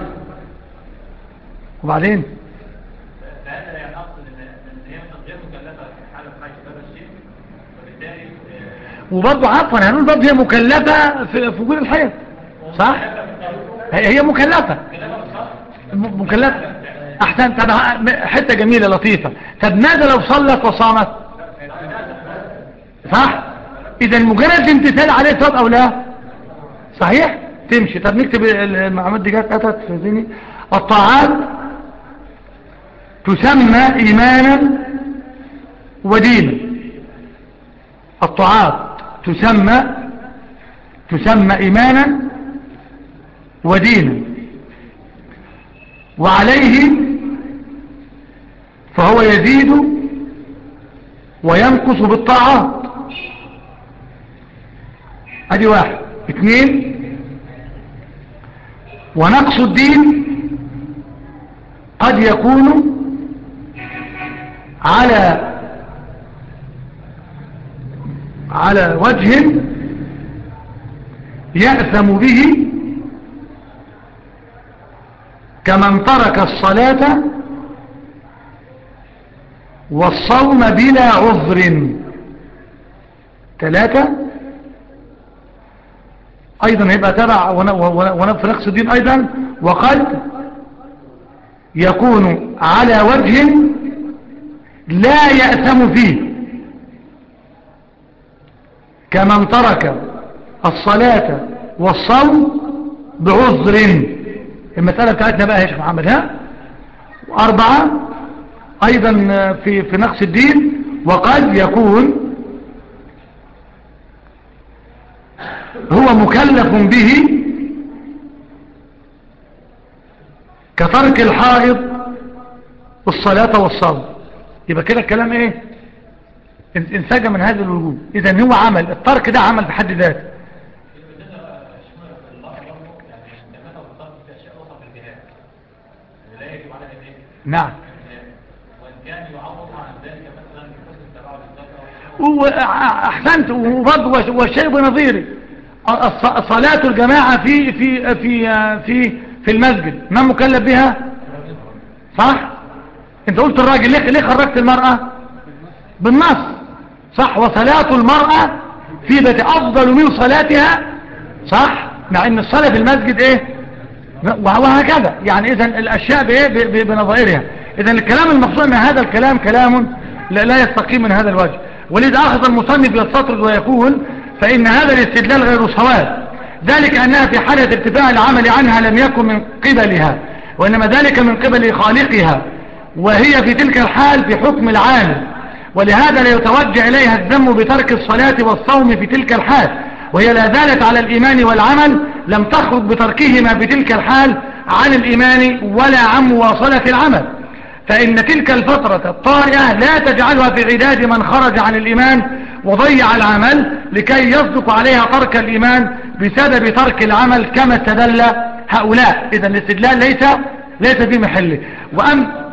وبعدين فهذا يعني أقصد أن هي غير مكلفة في حالة حيض هذا الشيء، وبالتالي وبرضه عفوا هنقول برضه هي مكلفة في في وجود الحيض صح. هي هي مكلفة م- مكلفة أحسن. طب حتة جميلة لطيفة. طب ماذا لو صلت وصامت صح؟ إذا مجرد امتثال عليه ثواب أو لا صحيح تمشي. طب نكتب المعلومات دي جت أتت في ذهني. الطاعات تسمى إيمانا ودينا. الطاعات تسمى تسمى إيمانا ودينا، وعليه فهو يزيد وينقص بالطاعات. ادي واحد. اثنين، ونقص الدين قد يكون على على وجه يأثم به كمن ترك الصلاة والصوم بلا عذر. ثلاثة ايضا هيبقى تبع ونفس نقص الدين ايضا، وقد يكون على وجه لا يأثم فيه كمن ترك الصلاة والصوم بعذر. المسألة بتاعتنا بقى يا شيخ محمد ها. واربعة ايضا في في نقص الدين، وقد يكون هو مكلف به كترك الحائض الصلاة والصوم. يبقى كده الكلام ايه انسجم من هذا الوجود. اذا هو عمل الترك ده عمل بحد ذاته. نعم. وإن كان يعوض عن ذلك مثلا بحسن تبع الزكاة واحسنت. وبرضه والشيء بنظيره صلاة الجماعة في في في في في المسجد ما مكلف بها صح. انت قلت الراجل ليه ليه خرجت المرأة بالنص صح. وصلاة المرأة في بيت افضل من صلاتها صح، مع ان الصلاة في المسجد ايه وهكذا. يعني اذا الاشياء بايه بنظائرها. اذا الكلام المقصود ان هذا الكلام كلام لا يستقيم من هذا الوجه. ولذا اخذ المصنف يستطرد ويقول فان هذا الاستدلال غير صواب، ذلك انها في حالة ارتفاع العمل عنها لم يكن من قبلها، وانما ذلك من قبل خالقها، وهي في تلك الحال في حكم العامل، ولهذا لا يتوجه اليها الذم بترك الصلاة والصوم في تلك الحال، وهي لا زالت على الإيمان والعمل، لم تخرج بتركهما في تلك الحال عن الإيمان ولا عن مواصلة العمل. فإن تلك الفترة الطارئة لا تجعلها في عداد من خرج عن الإيمان وضيع العمل لكي يصدق عليها ترك الإيمان بسبب ترك العمل كما استدل هؤلاء. إذا الاستدلال ليس ليس في محله. وأم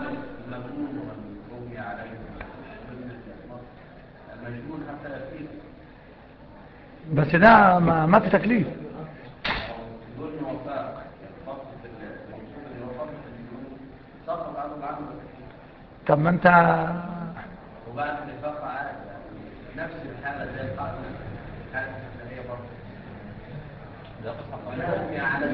بس ده ما, ما في تكليف. طب ما انت وبعد النفاق عاد نفس الحالة زي القاتل الحالة الإسلامية برضه ده قصة على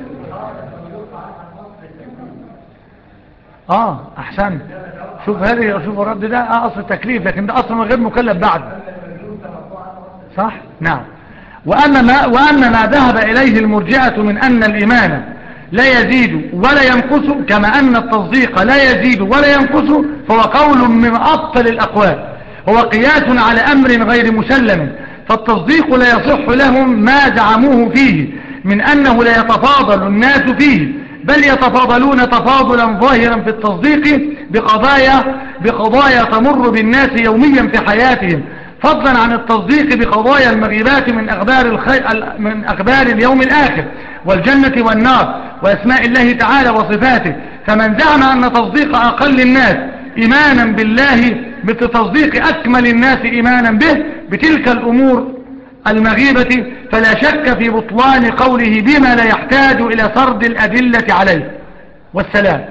اه احسن. شوف هذه شوف الرد ده اه اصل التكليف، لكن ده اصلا غير مكلف بعد. صح نعم. واما ما واما ما ذهب اليه المرجئه من ان الايمان لا يزيد ولا ينقص كما ان التصديق لا يزيد ولا ينقص، فهو قول من ابطل الاقوال، هو قياس على امر غير مسلم، فالتصديق لا يصح لهم ما زعموه فيه من انه لا يتفاضل الناس فيه، بل يتفاضلون تفاضلا ظاهرا في التصديق بقضايا بقضايا تمر بالناس يوميا في حياتهم، فضلا عن التصديق بقضايا المغيبات من أخبار, الخي... من أخبار اليوم الآخر والجنة والنار وأسماء الله تعالى وصفاته. فمن زعم أن تصديق أقل الناس إيمانا بالله مثل تصديق أكمل الناس إيمانا به بتلك الأمور المغيبة فلا شك في بطلان قوله بما لا يحتاج إلى سرد الأدلة عليه والسلام.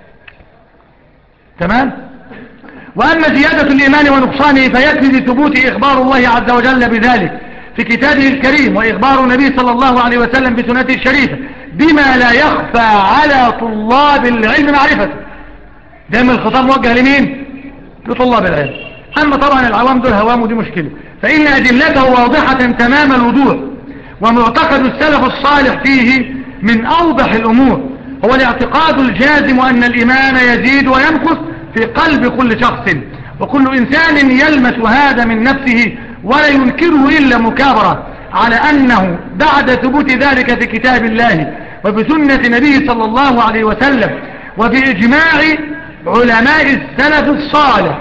تمام. وأما زيادة الإيمان ونقصانه فيكفي بثبوت إخبار الله عز وجل بذلك في كتابه الكريم، وإخبار النبي صلى الله عليه وسلم بسنته الشريفة بما لا يخفى على طلاب العلم معرفته. دائما الخطاب موجه لمين؟ لطلاب العلم. أما طبعا العوام دول هوام ودي مشكلة، فإن أدلته واضحة تمام الوضوح، ومعتقد السلف الصالح فيه من أوضح الأمور، هو الاعتقاد الجازم أن الإيمان يزيد وينقص في قلب كل شخص، وكل إنسان يلمس هذا من نفسه ولا ينكره إلا مكابرة على أنه بعد ثبوت ذلك في كتاب الله وفي سنة نبيه صلى الله عليه وسلم وفي إجماع علماء السلف الصالح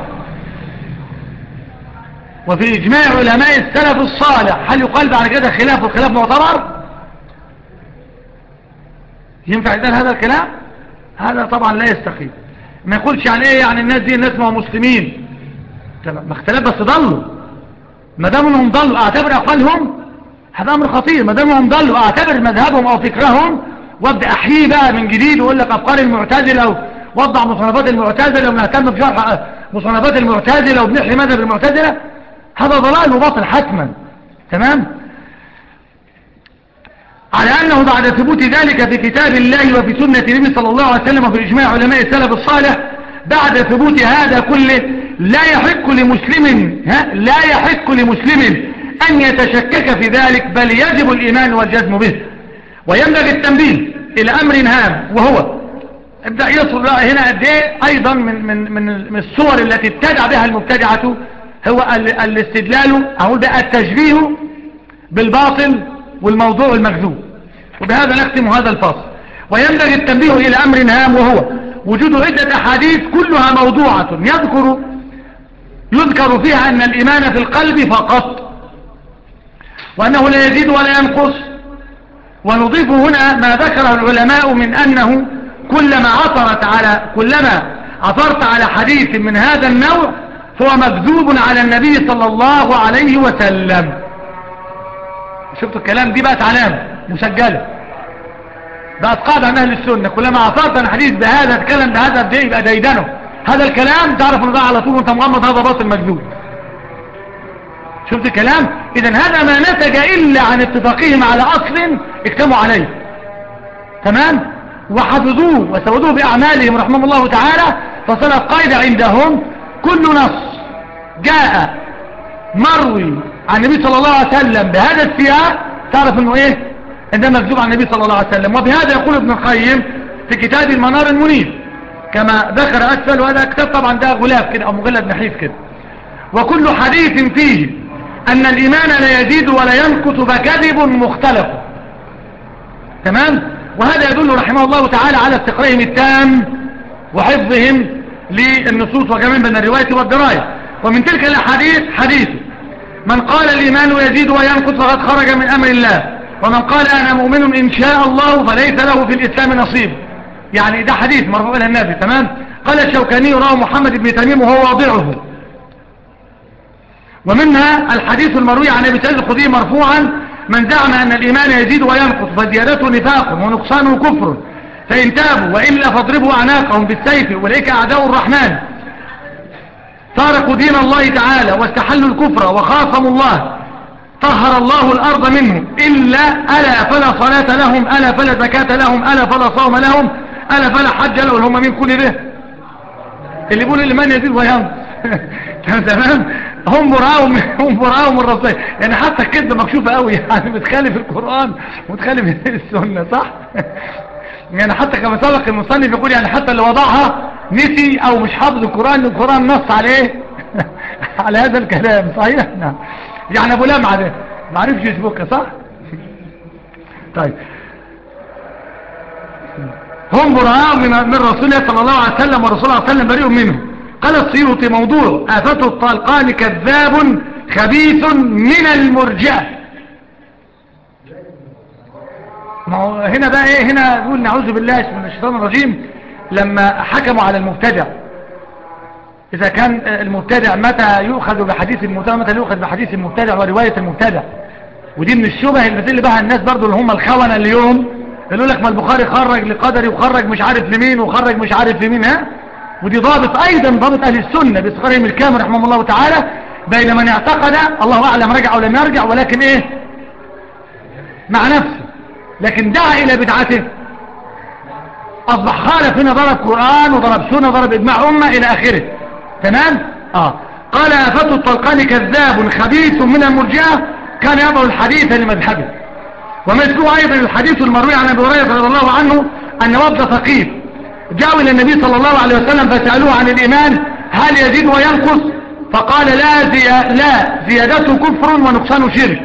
وفي إجماع علماء السلف الصالح هل يقال بعد كده خلاف والخلاف معتبر؟ ينفع يقال هذا الكلام؟ هذا طبعا لا يستقيم. ما يقولش يعني ايه يعني الناس دي الناس ما هم مسلمين، ما اختلاف بس ضلوا، ما دام انهم ضلوا اعتبر اقوالهم هذا امر خطير، ما دام انهم ضلوا اعتبر مذهبهم او فكرهم وابدا احييه بقى من جديد ويقول لك افكار المعتزله ووضع مصنفات المعتزله ونهتم بشرح مصنفات المعتزله وبنحيي مذهب المعتزله، هذا ضلال وباطل حتما. تمام. على أنه بعد ثبوت ذلك في كتاب الله وفي سنة النبي صلى الله عليه وسلم وفي إجماع علماء السلف الصالح بعد ثبوت هذا كله لا يحق لمسلم ها لا يحق لمسلم أن يتشكك في ذلك، بل يجب الإيمان والجزم به. وينبغي التنبيه إلى أمر هام، وهو ابدأ يصل هنا قد ايه أيضا من, من, من الصور التي ابتدع بها المبتدعة، هو الاستدلال أقول بقى التشبيه بالباطل والموضوع المكذوب. وبهذا نختم هذا الفصل. وينبغي التنبيه إلى أمر هام، وهو وجود عدة أحاديث كلها موضوعة يذكر يذكر فيها أن الإيمان في القلب فقط، وأنه لا يزيد ولا ينقص. ونضيف هنا ما ذكره العلماء من أنه كلما عثرت على كلما عثرت على حديث من هذا النوع فهو مكذوب على النبي صلى الله عليه وسلم. شفتوا الكلام؟ دي بقت علامة مسجلة، بقت قاعدة عن أهل السنة، كلما عثرت عن حديث بهذا الكلام بهذا الدين يبقى ديدنه هذا الكلام تعرف انه ده على طول وانت مغمض هذا باطل مكذوب. شفت الكلام؟ إذن هذا ما نتج إلا عن اتفاقهم على أصل اجتمعوا عليه. تمام؟ وحفظوه وسودوه بأعمالهم رحمه الله تعالى، فصارت قاعدة عندهم كل نص جاء مروي عن النبي صلى الله عليه وسلم بهذا السياق تعرف انه ايه؟ انه مكذوب عن النبي صلى الله عليه وسلم. وبهذا يقول ابن القيم في كتاب المنار المنير كما ذكر أسفل، وهذا كتاب طبعا ده غلاف كده أو مجلد نحيف كده. وكل حديث فيه أن الإيمان لا يزيد ولا ينقص فكذب مختلف. تمام؟ وهذا يدل رحمه الله تعالى على استقرائهم التام وحفظهم للنصوص وكمان بين الرواية والدراية. ومن تلك الحديث حديث من قال الإيمان يزيد وينقص فقد خرج من أمر الله، ومن قال أنا مؤمن إن شاء الله فليس له في الإسلام نصيب. يعني ده حديث مرفوع إلى النبي. تمام؟ قال الشوكاني رواه محمد بن تميم وهو واضعه. ومنها الحديث المروي عن ابي سعيد الخدري مرفوعا من زعم أن الإيمان يزيد وينقص فزيادته نفاق ونقصانه كفر، فإن تابوا وإلا فاضربوا أعناقهم بالسيف أولئك أعداء الرحمن. تاركوا دين الله تعالى واستحلوا الكفر وخاصموا الله طهر الله الأرض منهم إلا ألا فلا صلاة لهم ألا فلا زكاة لهم ألا فلا صوم لهم ألا فلا حج لهم. هم من كل ده اللي يقول اللي من يزيد وينقص تمام. هم براءوا هم براءوا من الرسول يعني. حتى الكذبة مكشوفة قوي يعني بتخالف القرآن وتخالف السنة صح يعني. حتى كما سبق المصنف يقول يعني حتى اللي وضعها نسي او مش حافظ القرآن القرآن نص عليه على هذا الكلام صحيح. نعم يعني ابو لمعة ده ما عرفش يسبقها صح. طيب هم براء من من رسول الله صلى الله عليه وسلم ورسول الله صلى الله عليه وسلم بريء منه. قال السيوطي موضوع آفة الطلقان كذاب خبيث من المرجئة. ما هو هنا بقى ايه هنا نقول نعوذ بالله من الشيطان الرجيم لما حكموا على المبتدع. إذا كان المبتدع متى يؤخذ بحديث المبتدع متى يؤخذ بحديث المبتدع ورواية المبتدع. ودي من الشبه اللي بتقل بها الناس برضو اللي هم الخونة اليوم يقولوا لك ما البخاري خرج لقدري وخرج مش عارف لمين وخرج مش عارف لمين. ها ودي ضابط أيضا ضابط أهل السنة بإصرارهم الكامل رحمه الله تعالى بين من اعتقد الله أعلم رجع أو لم يرجع ولكن إيه مع نفسه لكن دعا إلى بدعته أصبح خالف هنا ضرب قرآن وضرب سنة وضرب إجماع أمة إلى آخره. تمام آه. قال آفة الطلقان كذاب خبيث من المرجئة كان يضع الحديث لمذهبه. ومذكور أيضا الحديث المروي عن أبي هريرة رضي الله عنه أن وفد ثقيف جاءوا إلى النبي صلى الله عليه وسلم فسألوه عن الإيمان هل يزيد وينقص فقال لا, زي... لا زيادته كفر ونقصان شرك.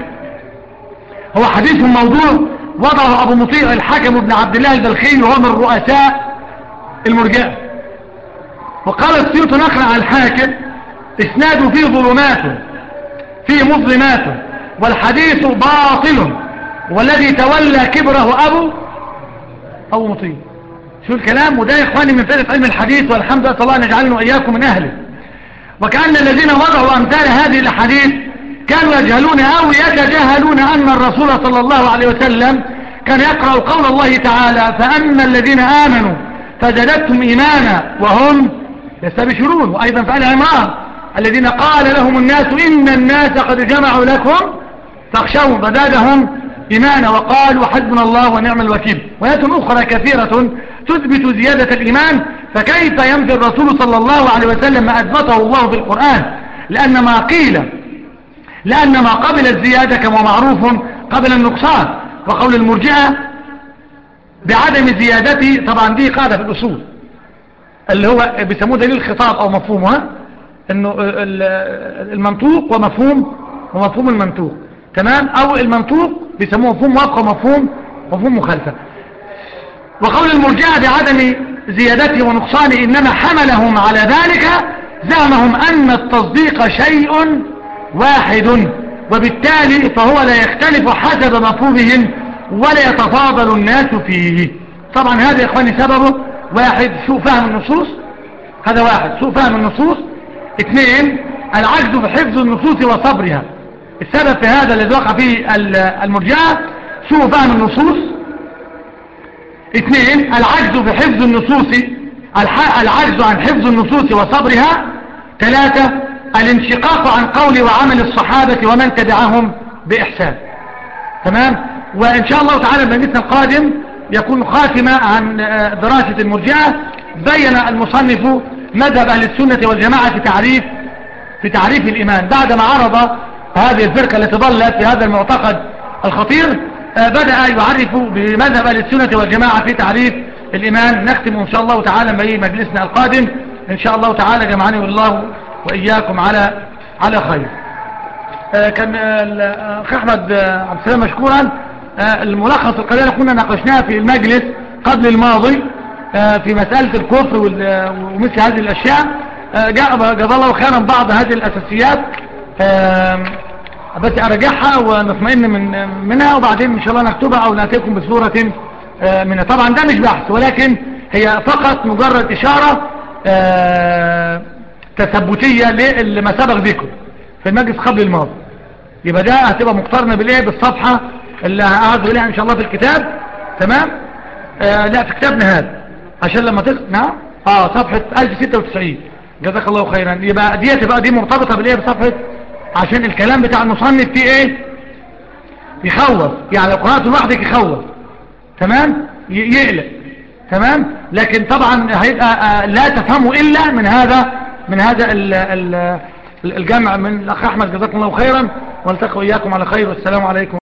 هو حديث موضوع وضعه أبو مطيع الحكم بن عبد الله البلخي وهو من رؤساء المرجئة. وقال السيوط نقل عن الحاكم اسناده فيه ظلمات فيه مظلمات والحديث باطل والذي تولى كبره أبو أبو مطيع. شو الكلام. وده يا إخواني من فائدة علم الحديث والحمد لله الله نجعلنا وإياكم من أهله. وكأن الذين وضعوا أمثال هذه الحديث كانوا يجهلون أو يتجاهلون أن الرسول صلى الله عليه وسلم كان يقرأ قول الله تعالى فأما الذين آمنوا فزادتهم إيمانا وهم يستبشرون. وأيضا فعل عمران الذين قال لهم الناس إن الناس قد جمعوا لكم فاخشوا فزادهم إيمانا وقالوا حسبنا الله ونعم الوكيل. وآيات أخرى كثيرة تثبت زيادة الإيمان. فكيف ينفي الرسول صلى الله عليه وسلم ما أثبته الله في القرآن لأن ما قيل لأن ما قبل الزيادة كما معروف قبل النقصان. وقول المرجئة بعدم زيادته طبعا دي قاعدة في الأصول اللي هو بيسموه دليل الخطاب أو مفهومها إنه المنطوق ومفهوم ومفهوم المنطوق. تمام. أو المنطوق بيسموه مفهوم موافق ومفهوم مفهوم مخالفة. وقول المرجئة بعدم زيادته ونقصانه إنما حملهم على ذلك زعمهم أن التصديق شيء واحد وبالتالي فهو لا يختلف حسب مفهومهم ولا يتفاضل الناس فيه. طبعا هذا يا إخواني سببه واحد سوء فهم النصوص. هذا واحد سوء فهم النصوص. اثنين العجز بحفظ النصوص وصبرها. السبب في هذا الذي وقع فيه المرجئة سوء فهم النصوص. اثنين العجز بحفظ النصوص العجز عن حفظ النصوص وصبرها. ثلاثة الانشقاق عن قول وعمل الصحابة ومن تبعهم بإحسان. تمام. وإن شاء الله تعالى مجلسنا القادم يكون خاتمة عن دراسة المرجئة. بين المصنف مذهب أهل السنة والجماعة في تعريف في تعريف الإيمان بعدما عرض هذه الفرقة التي ضلت في هذا المعتقد الخطير. بدأ يعرف بمذهب أهل السنة والجماعة في تعريف الإيمان. نختم إن شاء الله تعالى بمجلسنا القادم إن شاء الله تعالى. جمعني الله وإياكم على على خير. كان الأخ أحمد عبد السلام مشكورا. الملخص القليل كنا ناقشناه في المجلس قبل الماضي في مسألة الكفر ومثل هذه الأشياء. جزا الله خيرا بعض هذه الأساسيات بس أرجعها ونطمئن من منها وبعدين إن شاء الله نكتبها أو نأتيكم بصورة منها. طبعا ده مش بحث ولكن هي فقط مجرد إشارة تثبتية لما سبق ذكر في المجلس قبل الماضي. يبقى ده هتبقى مقترنة بالإيه بالصفحة اللي هعرض إليها إن شاء الله في الكتاب. تمام. آه لا في كتابنا هذا عشان لما تقرأ. نعم اه صفحة ألف وستة وتسعين جزاك الله خيرا. يبقى ديت بقى دي مرتبطة بالايه بصفحة، عشان الكلام بتاع المصنف فيه ايه يخوف، يعني لو قرأت لوحدك يخوف تمام يقلق تمام. لكن طبعا هيبقى لا تفهمه الا من هذا من هذا ال ال الجمع من الاخ احمد. جزاكم الله خيرا، والتقوا اياكم على خير، والسلام عليكم.